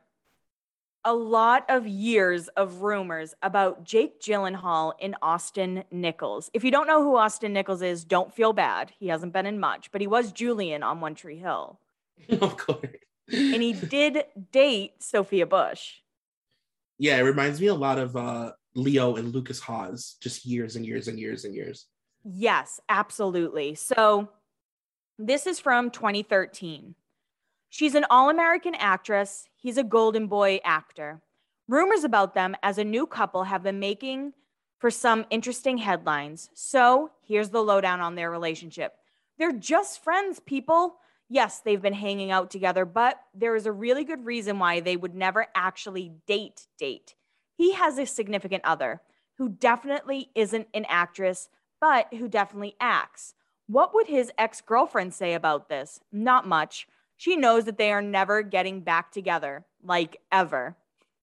a lot of years of rumors about Jake Gyllenhaal and Austin Nichols. If you don't know who Austin Nichols is, don't feel bad. He hasn't been in much, but he was Julian on One Tree Hill. Of course. And he did date Sophia Bush. Yeah, it reminds me a lot of uh, Leo and Lucas Haas, just years and years and years and years. Yes, absolutely. So this is from twenty thirteen. She's an all-American actress. He's a Golden Boy actor. Rumors about them as a new couple have been making for some interesting headlines. So here's the lowdown on their relationship. They're just friends, people. Yes, they've been hanging out together, but there is a really good reason why they would never actually date date. He has a significant other who definitely isn't an actress, but who definitely acts. What would his ex-girlfriend say about this? Not much. She knows that they are never getting back together, like ever.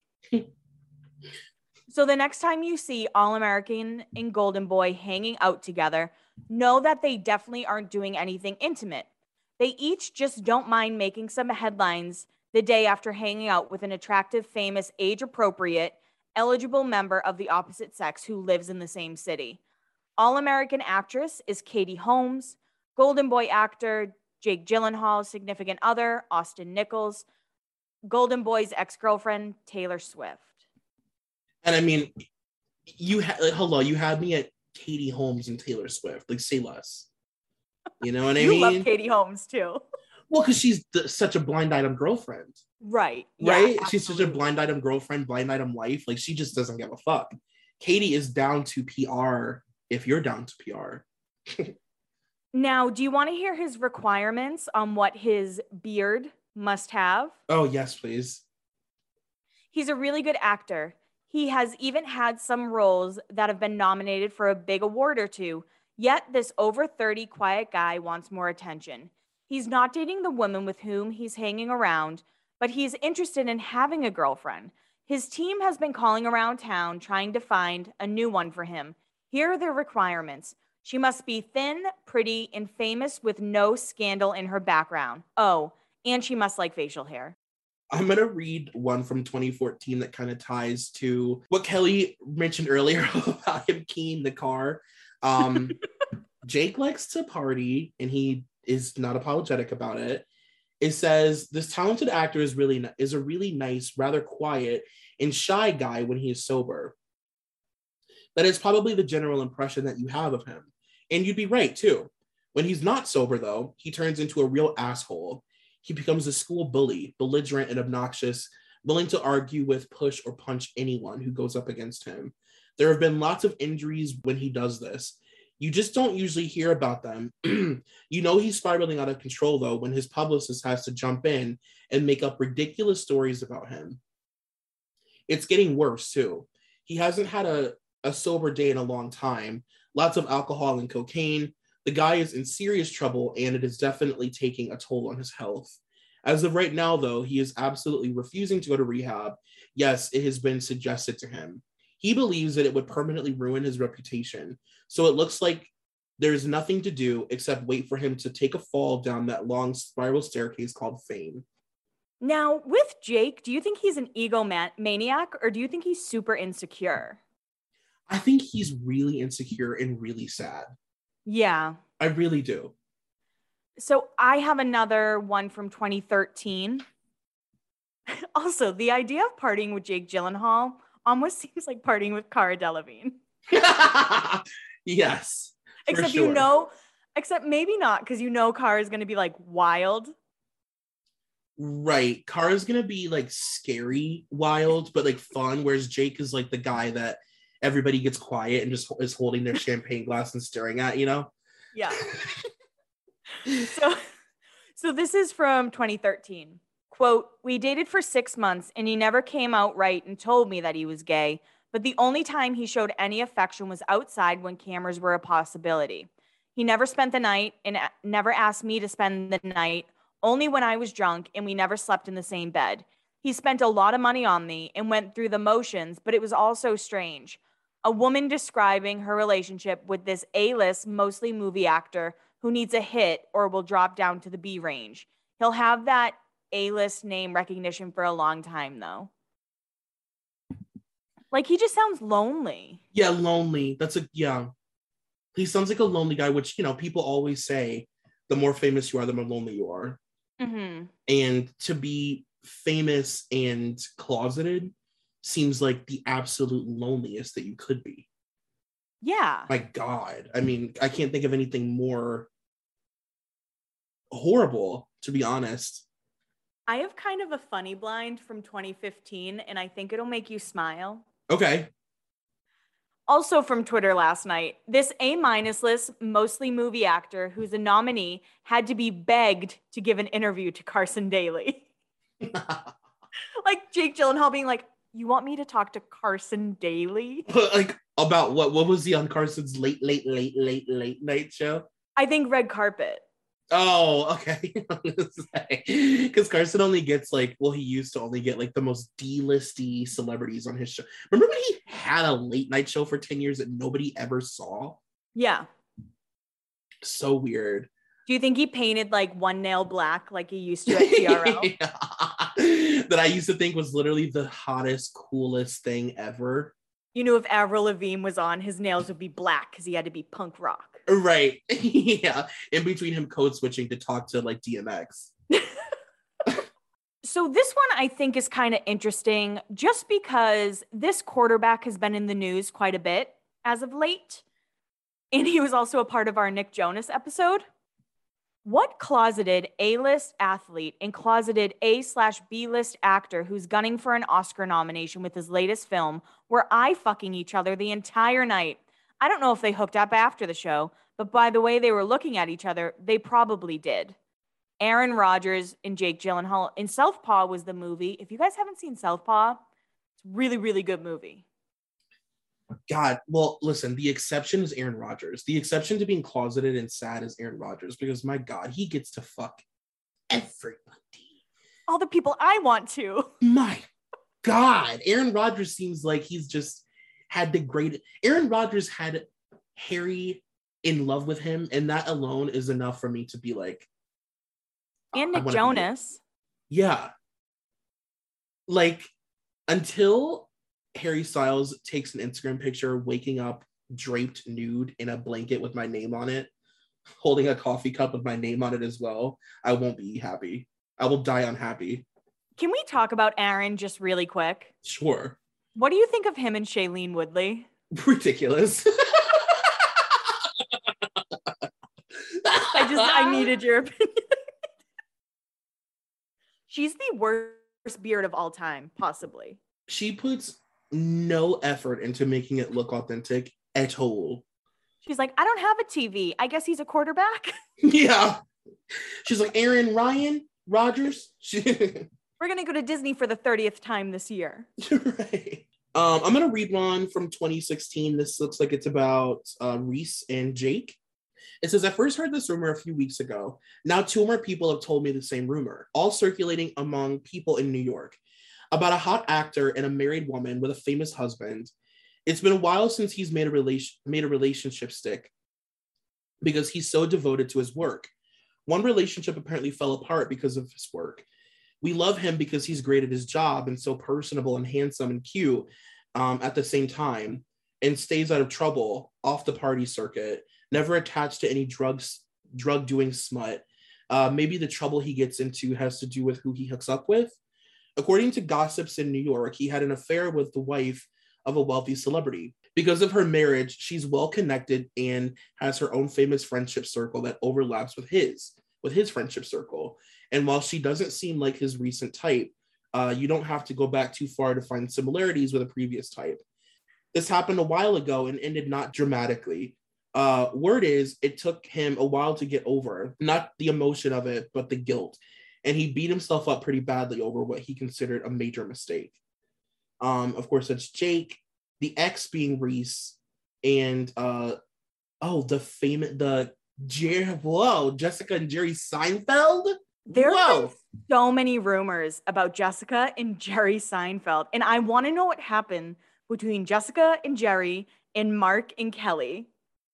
So the next time you see All-American and Golden Boy hanging out together, know that they definitely aren't doing anything intimate. They each just don't mind making some headlines the day after hanging out with an attractive, famous, age-appropriate, eligible member of the opposite sex who lives in the same city. All-American actress is Katie Holmes. Golden Boy actor Jake Gyllenhaal's significant other, Austin Nichols. Golden Boy's ex-girlfriend, Taylor Swift. And I mean, you ha- like, hello, you had me at Katie Holmes and Taylor Swift. Like, say less. You know what I you mean? You love Katie Holmes, too. Well, because she's th- such a blind item girlfriend. Right. Right? Yeah, she's such a blind item girlfriend, blind item wife. Like, she just doesn't give a fuck. Katie is down to P R if you're down to P R. Now, do you want to hear his requirements on what his beard must have? Oh, yes, please. He's a really good actor. He has even had some roles that have been nominated for a big award or two. Yet this over thirty quiet guy wants more attention. He's not dating the woman with whom he's hanging around, but he's interested in having a girlfriend. His team has been calling around town trying to find a new one for him. Here are the requirements. She must be thin, pretty, and famous with no scandal in her background. Oh, and she must like facial hair. I'm going to read one from twenty fourteen that kind of ties to what Kelly mentioned earlier about him keying the car. Um, Jake likes to party, and he is not apologetic about it. It says, this talented actor is really is a really nice, rather quiet, and shy guy when he is sober. That is probably the general impression that you have of him. And you'd be right, too. When he's not sober, though, he turns into a real asshole. He becomes a school bully, belligerent and obnoxious, willing to argue with, push, or punch anyone who goes up against him. There have been lots of injuries when he does this. You just don't usually hear about them. You know he's spiraling out of control, though, when his publicist has to jump in and make up ridiculous stories about him. It's getting worse, too. He hasn't had a, a sober day in a long time. Lots of alcohol and cocaine. The guy is in serious trouble, and it is definitely taking a toll on his health. As of right now, though, he is absolutely refusing to go to rehab. Yes, it has been suggested to him. He believes that it would permanently ruin his reputation. So it looks like there's nothing to do except wait for him to take a fall down that long spiral staircase called fame. Now, with Jake, do you think he's an egomaniac or do you think he's super insecure? I think he's really insecure and really sad. Yeah. I really do. So I have another one from twenty thirteen. Also, the idea of partying with Jake Gyllenhaal almost seems like partying with Cara Delevingne. Yes. Except sure. you know, except maybe not, because you know Cara is going to be like wild. Right. Cara's going to be like scary, wild, but like fun, whereas Jake is like the guy that everybody gets quiet and just is holding their champagne glass and staring at, you know? Yeah. so, so this is from twenty thirteen. Quote, we dated for six months and he never came out right and told me that he was gay, but the only time he showed any affection was outside when cameras were a possibility. He never spent the night and never asked me to spend the night, only when I was drunk, and we never slept in the same bed. He spent a lot of money on me and went through the motions, but it was all so strange. A woman describing her relationship with this A-list, mostly movie actor who needs a hit or will drop down to the B range. He'll have that A-list name recognition for a long time, though. Like, he just sounds lonely. Yeah, lonely. That's a, yeah. He sounds like a lonely guy, which, you know, people always say the more famous you are, the more lonely you are. Mm-hmm. And to be famous and closeted seems like the absolute loneliest that you could be. Yeah. My God. I mean, I can't think of anything more horrible, to be honest. I have kind of a funny blind from twenty fifteen, and I think it'll make you smile. Okay. Also from Twitter last night, this A-minus list, mostly movie actor who's a nominee had to be begged to give an interview to Carson Daly. Like Jake Gyllenhaal being like, you want me to talk to Carson Daly? Like, about what? What was he on Carson's late, late, late, late, late night show? I think red carpet. Oh, okay. Because Carson only gets like, well, he used to only get like the most D-listy celebrities on his show. Remember when he had a late night show for ten years that nobody ever saw? Yeah. So weird. Do you think he painted like one nail black like he used to at T R O? Yeah. That I used to think was literally the hottest, coolest thing ever. You know, if Avril Lavigne was on, his nails would be black because he had to be punk rock. Right. Yeah. In between him code switching to talk to like D M X. So this one I think is kind of interesting just because this quarterback has been in the news quite a bit as of late. And he was also a part of our Nick Jonas episode. What closeted A-list athlete and closeted A slash B-list actor who's gunning for an Oscar nomination with his latest film were eye fucking each other the entire night? I don't know if they hooked up after the show, but by the way they were looking at each other, they probably did. Aaron Rodgers and Jake Gyllenhaal in Southpaw was the movie. If you guys haven't seen Southpaw, it's a really, really good movie. God, well, listen, the exception is Aaron Rodgers. The exception to being closeted and sad is Aaron Rodgers because, my God, he gets to fuck everybody. All the people I want to. My God, Aaron Rodgers seems like he's just had the great. Aaron Rodgers had Harry in love with him, and that alone is enough for me to be like. And Nick Jonas. Yeah. Like, until Harry Styles takes an Instagram picture waking up draped nude in a blanket with my name on it, holding a coffee cup with my name on it as well, I won't be happy. I will die unhappy. Can we talk about Aaron just really quick? Sure. What do you think of him and Shailene Woodley? Ridiculous. I just, I needed your opinion. She's the worst beard of all time, possibly. She puts no effort into making it look authentic at all. She's like, I don't have a T V. I guess he's a quarterback. Yeah. She's like, Aaron Ryan Rodgers. We're going to go to Disney for the thirtieth time this year. Right. Um, I'm going to read one from twenty sixteen. This looks like it's about uh, Reese and Jake. It says, I first heard this rumor a few weeks ago. Now two more people have told me the same rumor, all circulating among people in New York, about a hot actor and a married woman with a famous husband. It's been a while since he's made a relation made a relationship stick because he's so devoted to his work. One relationship apparently fell apart because of his work. We love him because he's great at his job and so personable and handsome and cute um, at the same time, and stays out of trouble off the party circuit, never attached to any drugs, drug doing smut. Uh, maybe the trouble he gets into has to do with who he hooks up with. According to gossips in New York, he had an affair with the wife of a wealthy celebrity. Because of her marriage, she's well connected and has her own famous friendship circle that overlaps with his, with his friendship circle. And while she doesn't seem like his recent type, uh, you don't have to go back too far to find similarities with a previous type. This happened a while ago and ended not dramatically. Uh, word is, it took him a while to get over, not the emotion of it, but the guilt. And he beat himself up pretty badly over what he considered a major mistake. Um, of course, that's Jake, the ex being Reese, and uh, oh, the famous, the Jerry, whoa, Jessica and Jerry Seinfeld? There have been so many rumors about Jessica and Jerry Seinfeld, and I want to know what happened between Jessica and Jerry and Mark and Kelly.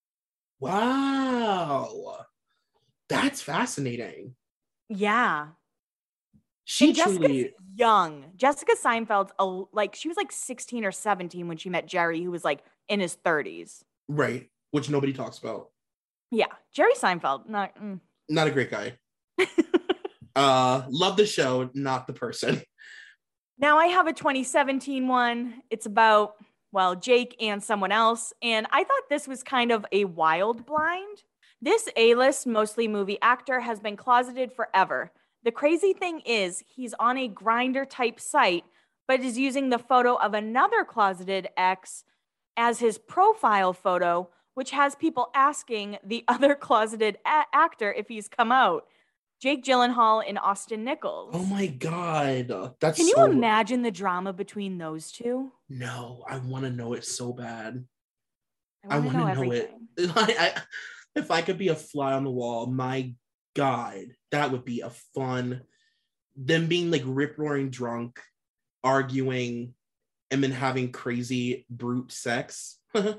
Wow. That's fascinating. Yeah. She and truly Jessica's young. Jessica Seinfeld's a, like she was like sixteen or seventeen when she met Jerry, who was like in his thirties. Right, which nobody talks about. Yeah, Jerry Seinfeld, not mm. not a great guy. uh, love the show, not the person. Now I have a twenty seventeen one. It's about, well, Jake and someone else, and I thought this was kind of a wild blind. This A-list, mostly movie actor, has been closeted forever. The crazy thing is, he's on a Grindr type site, but is using the photo of another closeted ex as his profile photo, which has people asking the other closeted a- actor if he's come out. Jake Gyllenhaal and Austin Nichols. Oh my God. That's Can you so... imagine the drama between those two? No, I want to know it so bad. I want to know, know everything. it. I, I, if I could be a fly on the wall, my God, that would be a fun, them being like rip-roaring drunk, arguing, and then having crazy brute sex. uh,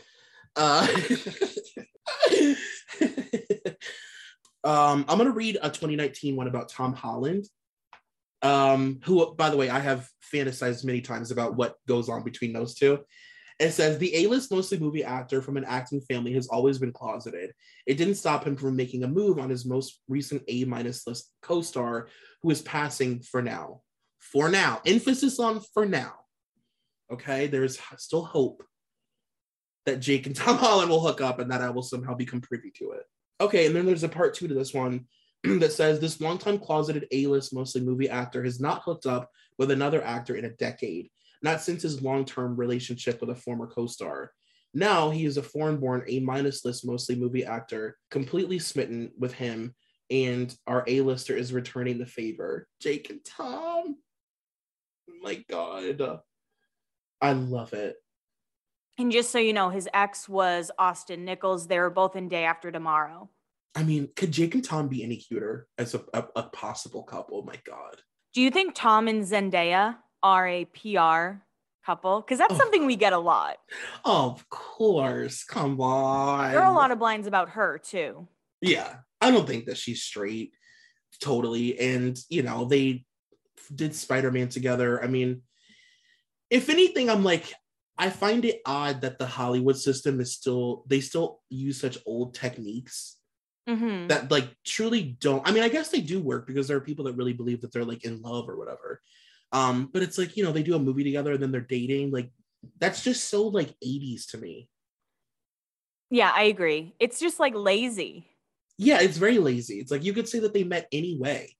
um, I'm going to read a twenty nineteen one about Tom Holland, um, who, by the way, I have fantasized many times about what goes on between those two. It says, the A-list, mostly movie actor from an acting family has always been closeted. It didn't stop him from making a move on his most recent A-minus list co-star, who is passing for now. For now. Emphasis on for now. Okay? There's still hope that Jake and Tom Holland will hook up and that I will somehow become privy to it. Okay, and then there's a part two to this one that says, this longtime closeted A-list, mostly movie actor has not hooked up with another actor in a decade. Not since his long-term relationship with a former co-star. Now he is a foreign-born A-minus list, mostly movie actor, completely smitten with him, and our A-lister is returning the favor. Jake and Tom. Oh my God. I love it. And just so you know, his ex was Austin Nichols. They were both in Day After Tomorrow. I mean, could Jake and Tom be any cuter as a, a, a possible couple? My God. Do you think Tom and Zendaya are a P R couple? Because that's oh, something we get a lot. Of course. Come on. There are a lot of blinds about her too. Yeah. I don't think that she's straight. Totally. And, you know, they did Spider-Man together. I mean, if anything, I'm like, I find it odd that the Hollywood system is still, they still use such old techniques mm-hmm. that like truly don't, I mean, I guess they do work because there are people that really believe that they're like in love or whatever. Um, but it's like, you know, they do a movie together and then they're dating. Like, that's just so like eighties to me. Yeah, I agree. It's just like lazy. Yeah, it's very lazy. It's like you could say that they met anyway.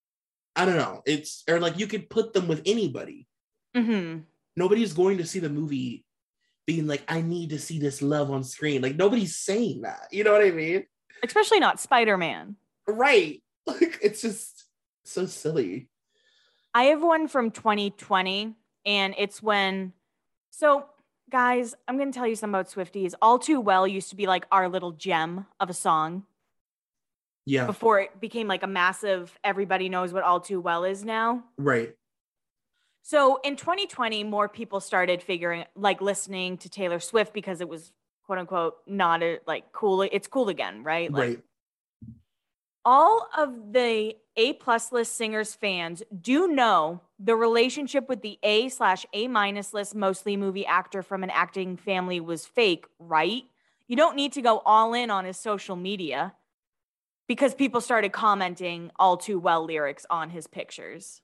I don't know. It's, or like you could put them with anybody. Mm-hmm. Nobody's going to see the movie being like, I need to see this love on screen. Like, nobody's saying that. You know what I mean? Especially not Spider-Man. Right. Like, it's just so silly. I have one from twenty twenty, and it's when, so guys, I'm going to tell you something about Swifties. All Too Well used to be like our little gem of a song. Yeah. Before it became like a massive, everybody knows what All Too Well is now. Right. So in twenty twenty, more people started figuring, like listening to Taylor Swift because it was quote unquote not a, like cool. It's cool again, right? Like, right. All of the A plus list singers fans do know the relationship with the A slash A minus list mostly movie actor from an acting family was fake, right? You don't need to go all in on his social media because people started commenting all too well lyrics on his pictures.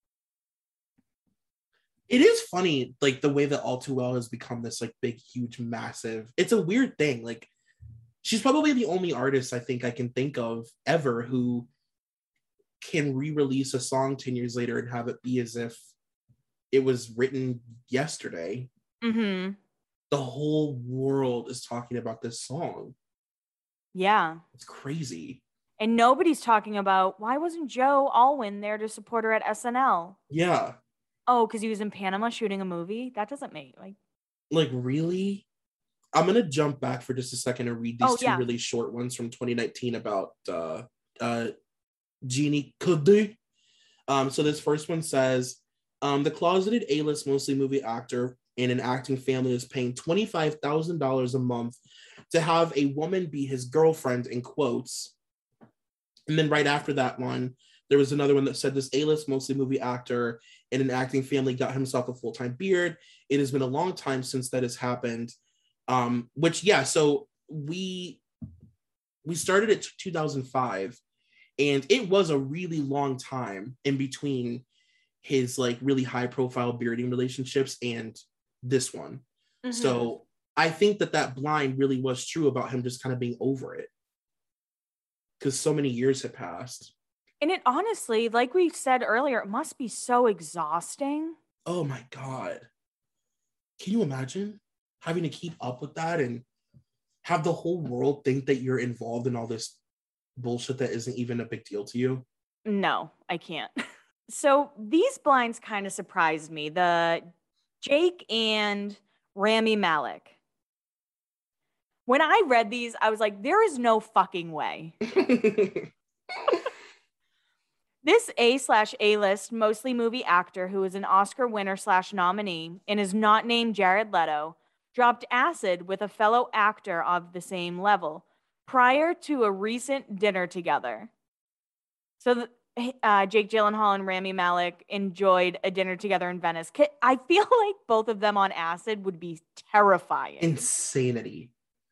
It is funny, like the way that All Too Well has become this like big, huge, massive. It's a weird thing. Like, she's probably the only artist I think I can think of ever who can re-release a song ten years later and have it be as if it was written yesterday. Mm-hmm. The whole world is talking about this song. Yeah. It's crazy. And nobody's talking about, why wasn't Joe Alwyn there to support her at S N L? Yeah. Oh, because he was in Panama shooting a movie? That doesn't make, like... Like, really? I'm going to jump back for just a second and read these oh, two yeah. really short ones from twenty nineteen about uh, uh, Jeannie Kudu. Um, so this first one says, um, the closeted A-list mostly movie actor in an acting family is paying twenty-five thousand dollars a month to have a woman be his girlfriend, in quotes. And then right after that one, there was another one that said this A-list mostly movie actor in an acting family got himself a full-time beard. It has been a long time since that has happened. Um, which, yeah, so we we started at two thousand five, and it was a really long time in between his like really high-profile bearding relationships and this one. Mm-hmm. So I think that that blind really was true about him just kind of being over it, because so many years had passed. And it honestly, like we said earlier, it must be so exhausting. Oh my God. Can you imagine having to keep up with that and have the whole world think that you're involved in all this bullshit that isn't even a big deal to you? No, I can't. So these blinds kind of surprised me. The Jake and Rami Malek. When I read these, I was like, there is no fucking way. This A slash A-list, mostly movie actor who is an Oscar winner slash nominee and is not named Jared Leto, dropped acid with a fellow actor of the same level prior to a recent dinner together. So uh, Jake Gyllenhaal and Rami Malek enjoyed a dinner together in Venice. I feel like both of them on acid would be terrifying. Insanity.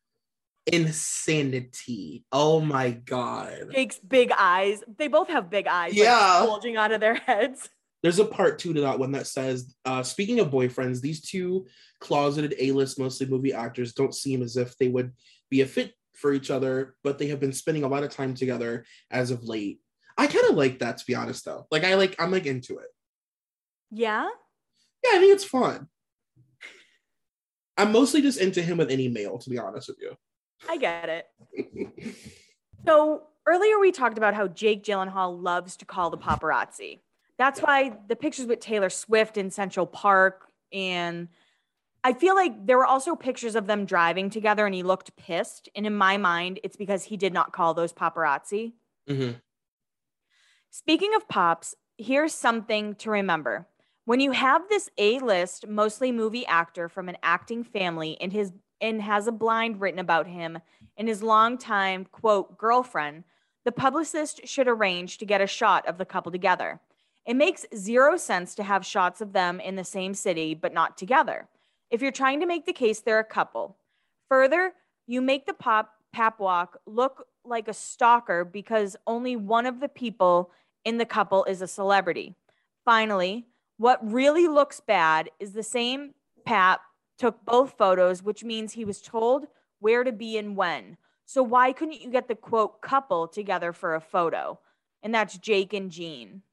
Insanity. Oh my God. Jake's big eyes. They both have big eyes. Yeah. Like, bulging out of their heads. There's a part two to that one that says, uh, speaking of boyfriends, these two closeted A-list, mostly movie actors don't seem as if they would be a fit for each other, but they have been spending a lot of time together as of late. I kind of like that, to be honest, though. Like, I like, I'm like into it. Yeah? Yeah, I think it's fun. I'm mostly just into him with any male, to be honest with you. I get it. So earlier we talked about how Jake Gyllenhaal loves to call the paparazzi. That's yeah. why the pictures with Taylor Swift in Central Park, and I feel like there were also pictures of them driving together and he looked pissed. And in my mind, it's because he did not call those paparazzi. Mm-hmm. Speaking of pops, here's something to remember. When you have this A-list, mostly movie actor from an acting family and his and has a blind written about him and his longtime, quote, girlfriend, the publicist should arrange to get a shot of the couple together. It makes zero sense to have shots of them in the same city, but not together, if you're trying to make the case they're a couple. Further, you make the pop pap walk look like a stalker because only one of the people in the couple is a celebrity. Finally, what really looks bad is the same pap took both photos, which means he was told where to be and when. So why couldn't you get the, quote, couple together for a photo? And that's Jake and Jean.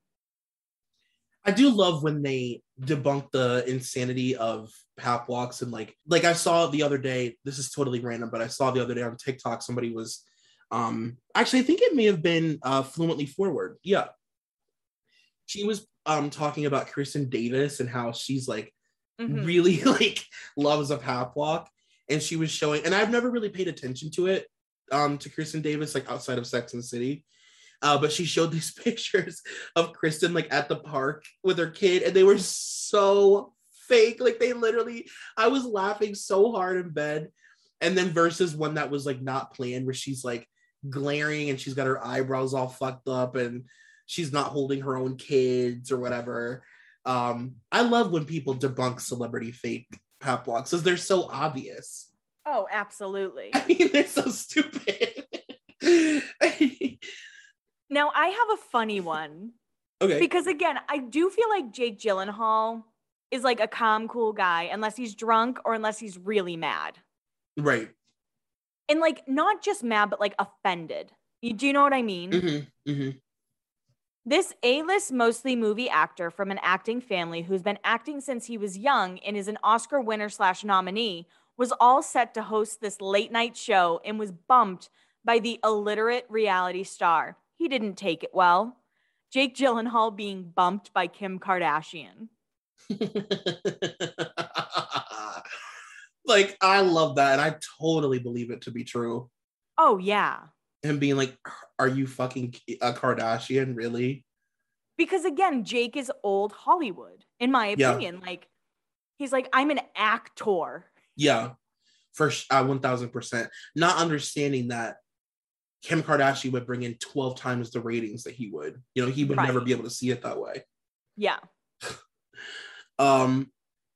I do love when they debunk the insanity of pap walks and like, like I saw the other day, this is totally random, but I saw the other day on TikTok, somebody was, um, actually, I think it may have been uh, Fluently Forward. Yeah. She was um, talking about Kristen Davis and how she's like, mm-hmm. really like loves a pap walk. And she was showing, and I've never really paid attention to it, um, to Kristen Davis, like outside of Sex and the City. Uh, but she showed these pictures of Kristen like at the park with her kid, and they were so fake. Like they literally, I was laughing so hard in bed. And then versus one that was like not planned, where she's like glaring and she's got her eyebrows all fucked up and she's not holding her own kids or whatever. Um, I love when people debunk celebrity fake pap walks because they're so obvious. Oh, absolutely. I mean, they're so stupid. Now, I have a funny one. Okay. Because again, I do feel like Jake Gyllenhaal is like a calm, cool guy unless he's drunk or unless he's really mad. Right. And like, not just mad, but like offended. You, do you know what I mean? Mm-hmm, mm-hmm. This A-list, mostly movie actor from an acting family who's been acting since he was young and is an Oscar winner slash nominee was all set to host this late night show and was bumped by the illiterate reality star. He didn't take it well. Jake Gyllenhaal being bumped by Kim Kardashian. Like, I love that. And I totally believe it to be true. Oh, yeah. Him being like, are you fucking a Kardashian? Really? Because again, Jake is old Hollywood, in my opinion. Yeah. Like, he's like, I'm an actor. Yeah, for uh, one thousand percent. Not understanding that Kim Kardashian would bring in twelve times the ratings that he would. You know, he would right. never be able to see it that way. Yeah. um,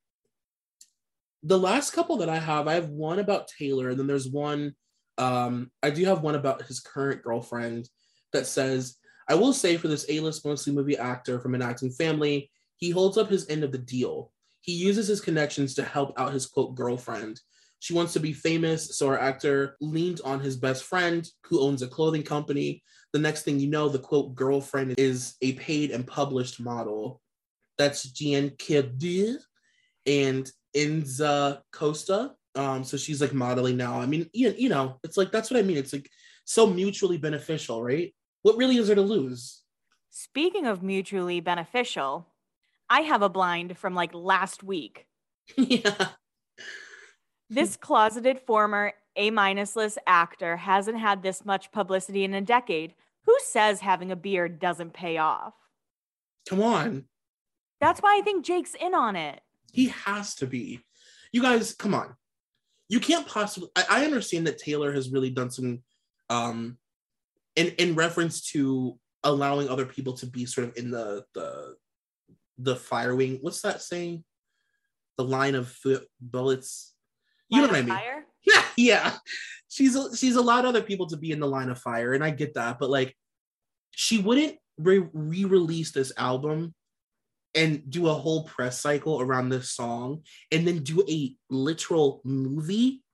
the last couple that I have, I have one about Taylor, and then there's one, um, I do have one about his current girlfriend that says, I will say for this A-list mostly movie actor from an acting family, he holds up his end of the deal. He uses his connections to help out his, quote, girlfriend. She wants to be famous, so our actor leaned on his best friend who owns a clothing company. The next thing you know, the, quote, girlfriend is a paid and published model. That's Jean Kedue and Enza Costa. Um, so she's like modeling now. I mean, you, you know, it's like, that's what I mean. It's like so mutually beneficial, right? What really is there to lose? Speaking of mutually beneficial, I have a blind from like last week. Yeah. This closeted former A-minus list actor hasn't had this much publicity in a decade. Who says having a beard doesn't pay off? Come on. That's why I think Jake's in on it. He has to be. You guys, come on. You can't possibly... I, I understand that Taylor has really done some... Um, in, in reference to allowing other people to be sort of in the the, the fire wing. What's that saying? The line of foot bullets. You line know what I mean? Fire? Yeah, yeah. She's she's allowed other people to be in the line of fire, and I get that. But like, she wouldn't re- re-release this album and do a whole press cycle around this song, and then do a literal movie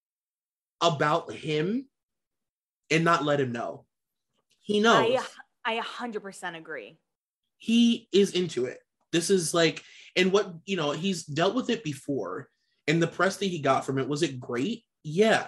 about him and not let him know. He knows. I, I one hundred percent agree. He is into it. This is like, and what, you know, he's dealt with it before. And the press that he got from it, was it great? Yeah.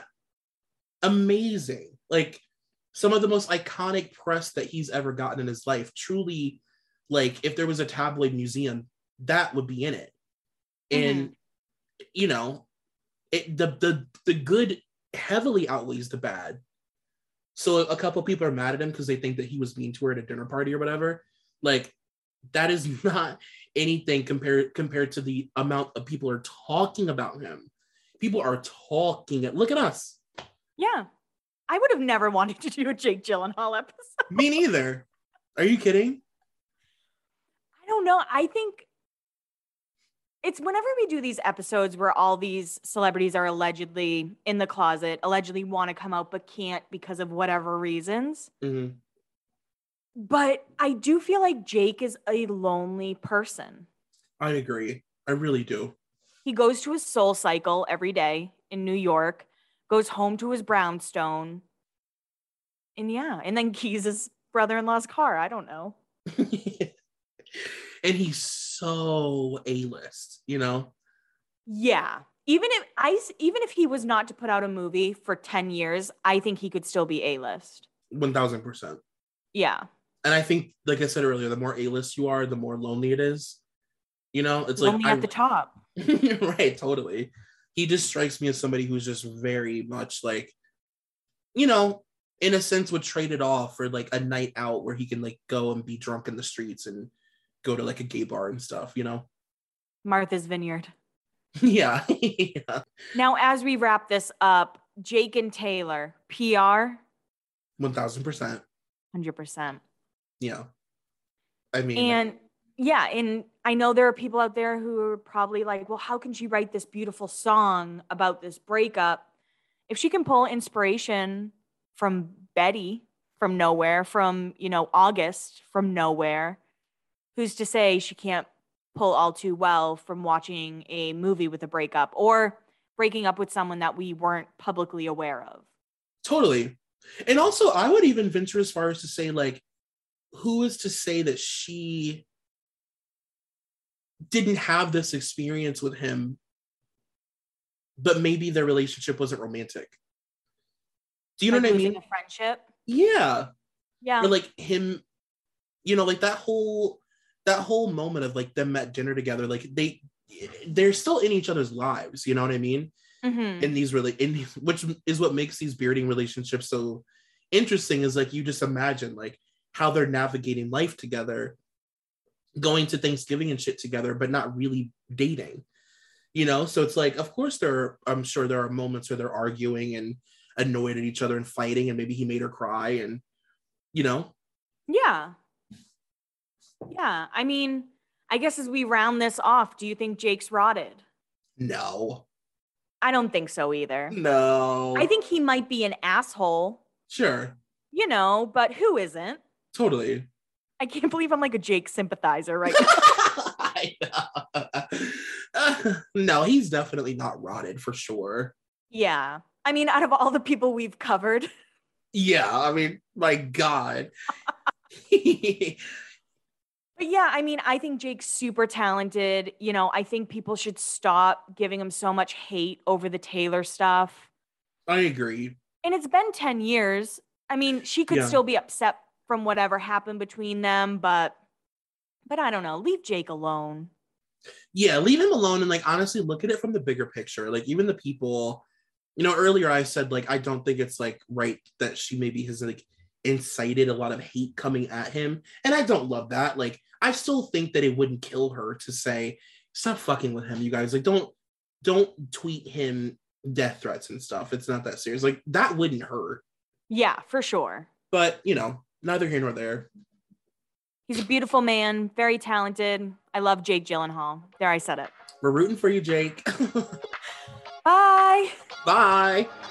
Amazing. Like, some of the most iconic press that he's ever gotten in his life. Truly, like, if there was a tabloid museum, that would be in it. And, mm-hmm. you know, it, the, the, the good heavily outweighs the bad. So a couple people are mad at him because they think that he was mean to her at a dinner party or whatever. Like, that is not anything compared compared to the amount of people are talking about him. People are talking. Look at us. Yeah. I would have never wanted to do a Jake Gyllenhaal episode. Me neither. Are you kidding? I don't know. I think it's whenever we do these episodes where all these celebrities are allegedly in the closet, allegedly want to come out but can't because of whatever reasons. Mm-hmm. But I do feel like Jake is a lonely person. I agree. I really do. He goes to his Soul Cycle every day in New York, goes home to his brownstone. And yeah, and then keys his brother-in-law's car. I don't know. And he's so A-list, you know? Yeah. Even if I, even if he was not to put out a movie for ten years, I think he could still be A-list. one thousand percent. Yeah. And I think, like I said earlier, the more A-list you are, the more lonely it is. You know, it's like lonely at I, the top. Right, totally. He just strikes me as somebody who's just very much like, you know, in a sense would trade it off for like a night out where he can like go and be drunk in the streets and go to like a gay bar and stuff, you know? Martha's Vineyard. Yeah. Yeah. Now, as we wrap this up, Jake and Taylor, P R? one thousand percent. one hundred percent. Yeah. I mean. And yeah, and I know there are people out there who are probably like, well, how can she write this beautiful song about this breakup? If she can pull inspiration from Betty from nowhere, from, you know, August from nowhere, who's to say she can't pull All Too Well from watching a movie with a breakup or breaking up with someone that we weren't publicly aware of? Totally. And also, I would even venture as far as to say, like, who is to say that she didn't have this experience with him, but maybe their relationship wasn't romantic? Do you like know what I mean? A friendship. Yeah. Yeah. Or like him, you know, like that whole that whole moment of like them at dinner together, like they they're still in each other's lives, you know what I mean? Mm-hmm. In these really in which is what makes these bearding relationships so interesting, is like you just imagine like how they're navigating life together, going to Thanksgiving and shit together, but not really dating, you know? So it's like, of course there are, I'm sure there are moments where they're arguing and annoyed at each other and fighting, and maybe he made her cry, and you know. Yeah. Yeah. I mean, I guess as we round this off, do you think Jake's rotted? No. I don't think so either. No. I think he might be an asshole. Sure. You know, but who isn't? Totally. I can't believe I'm like a Jake sympathizer right now. I know. Uh, no, he's definitely not rotted for sure. Yeah. I mean, out of all the people we've covered. Yeah, I mean, my God. But yeah, I mean, I think Jake's super talented. You know, I think people should stop giving him so much hate over the Taylor stuff. I agree. And it's been ten years. I mean, she could Yeah. still be upset from whatever happened between them, but but I don't know. Leave Jake alone. Yeah, leave him alone, and like honestly look at it from the bigger picture. Like even the people, you know, earlier I said like I don't think it's like right that she maybe has like incited a lot of hate coming at him, and I don't love that. Like I still think that it wouldn't kill her to say stop fucking with him, you guys. Like don't don't tweet him death threats and stuff. It's not that serious. Like that wouldn't hurt. Yeah, for sure. But you know, neither here nor there. He's a beautiful man, very talented. I love Jake Gyllenhaal. There, I said it. We're rooting for you, Jake. Bye. Bye.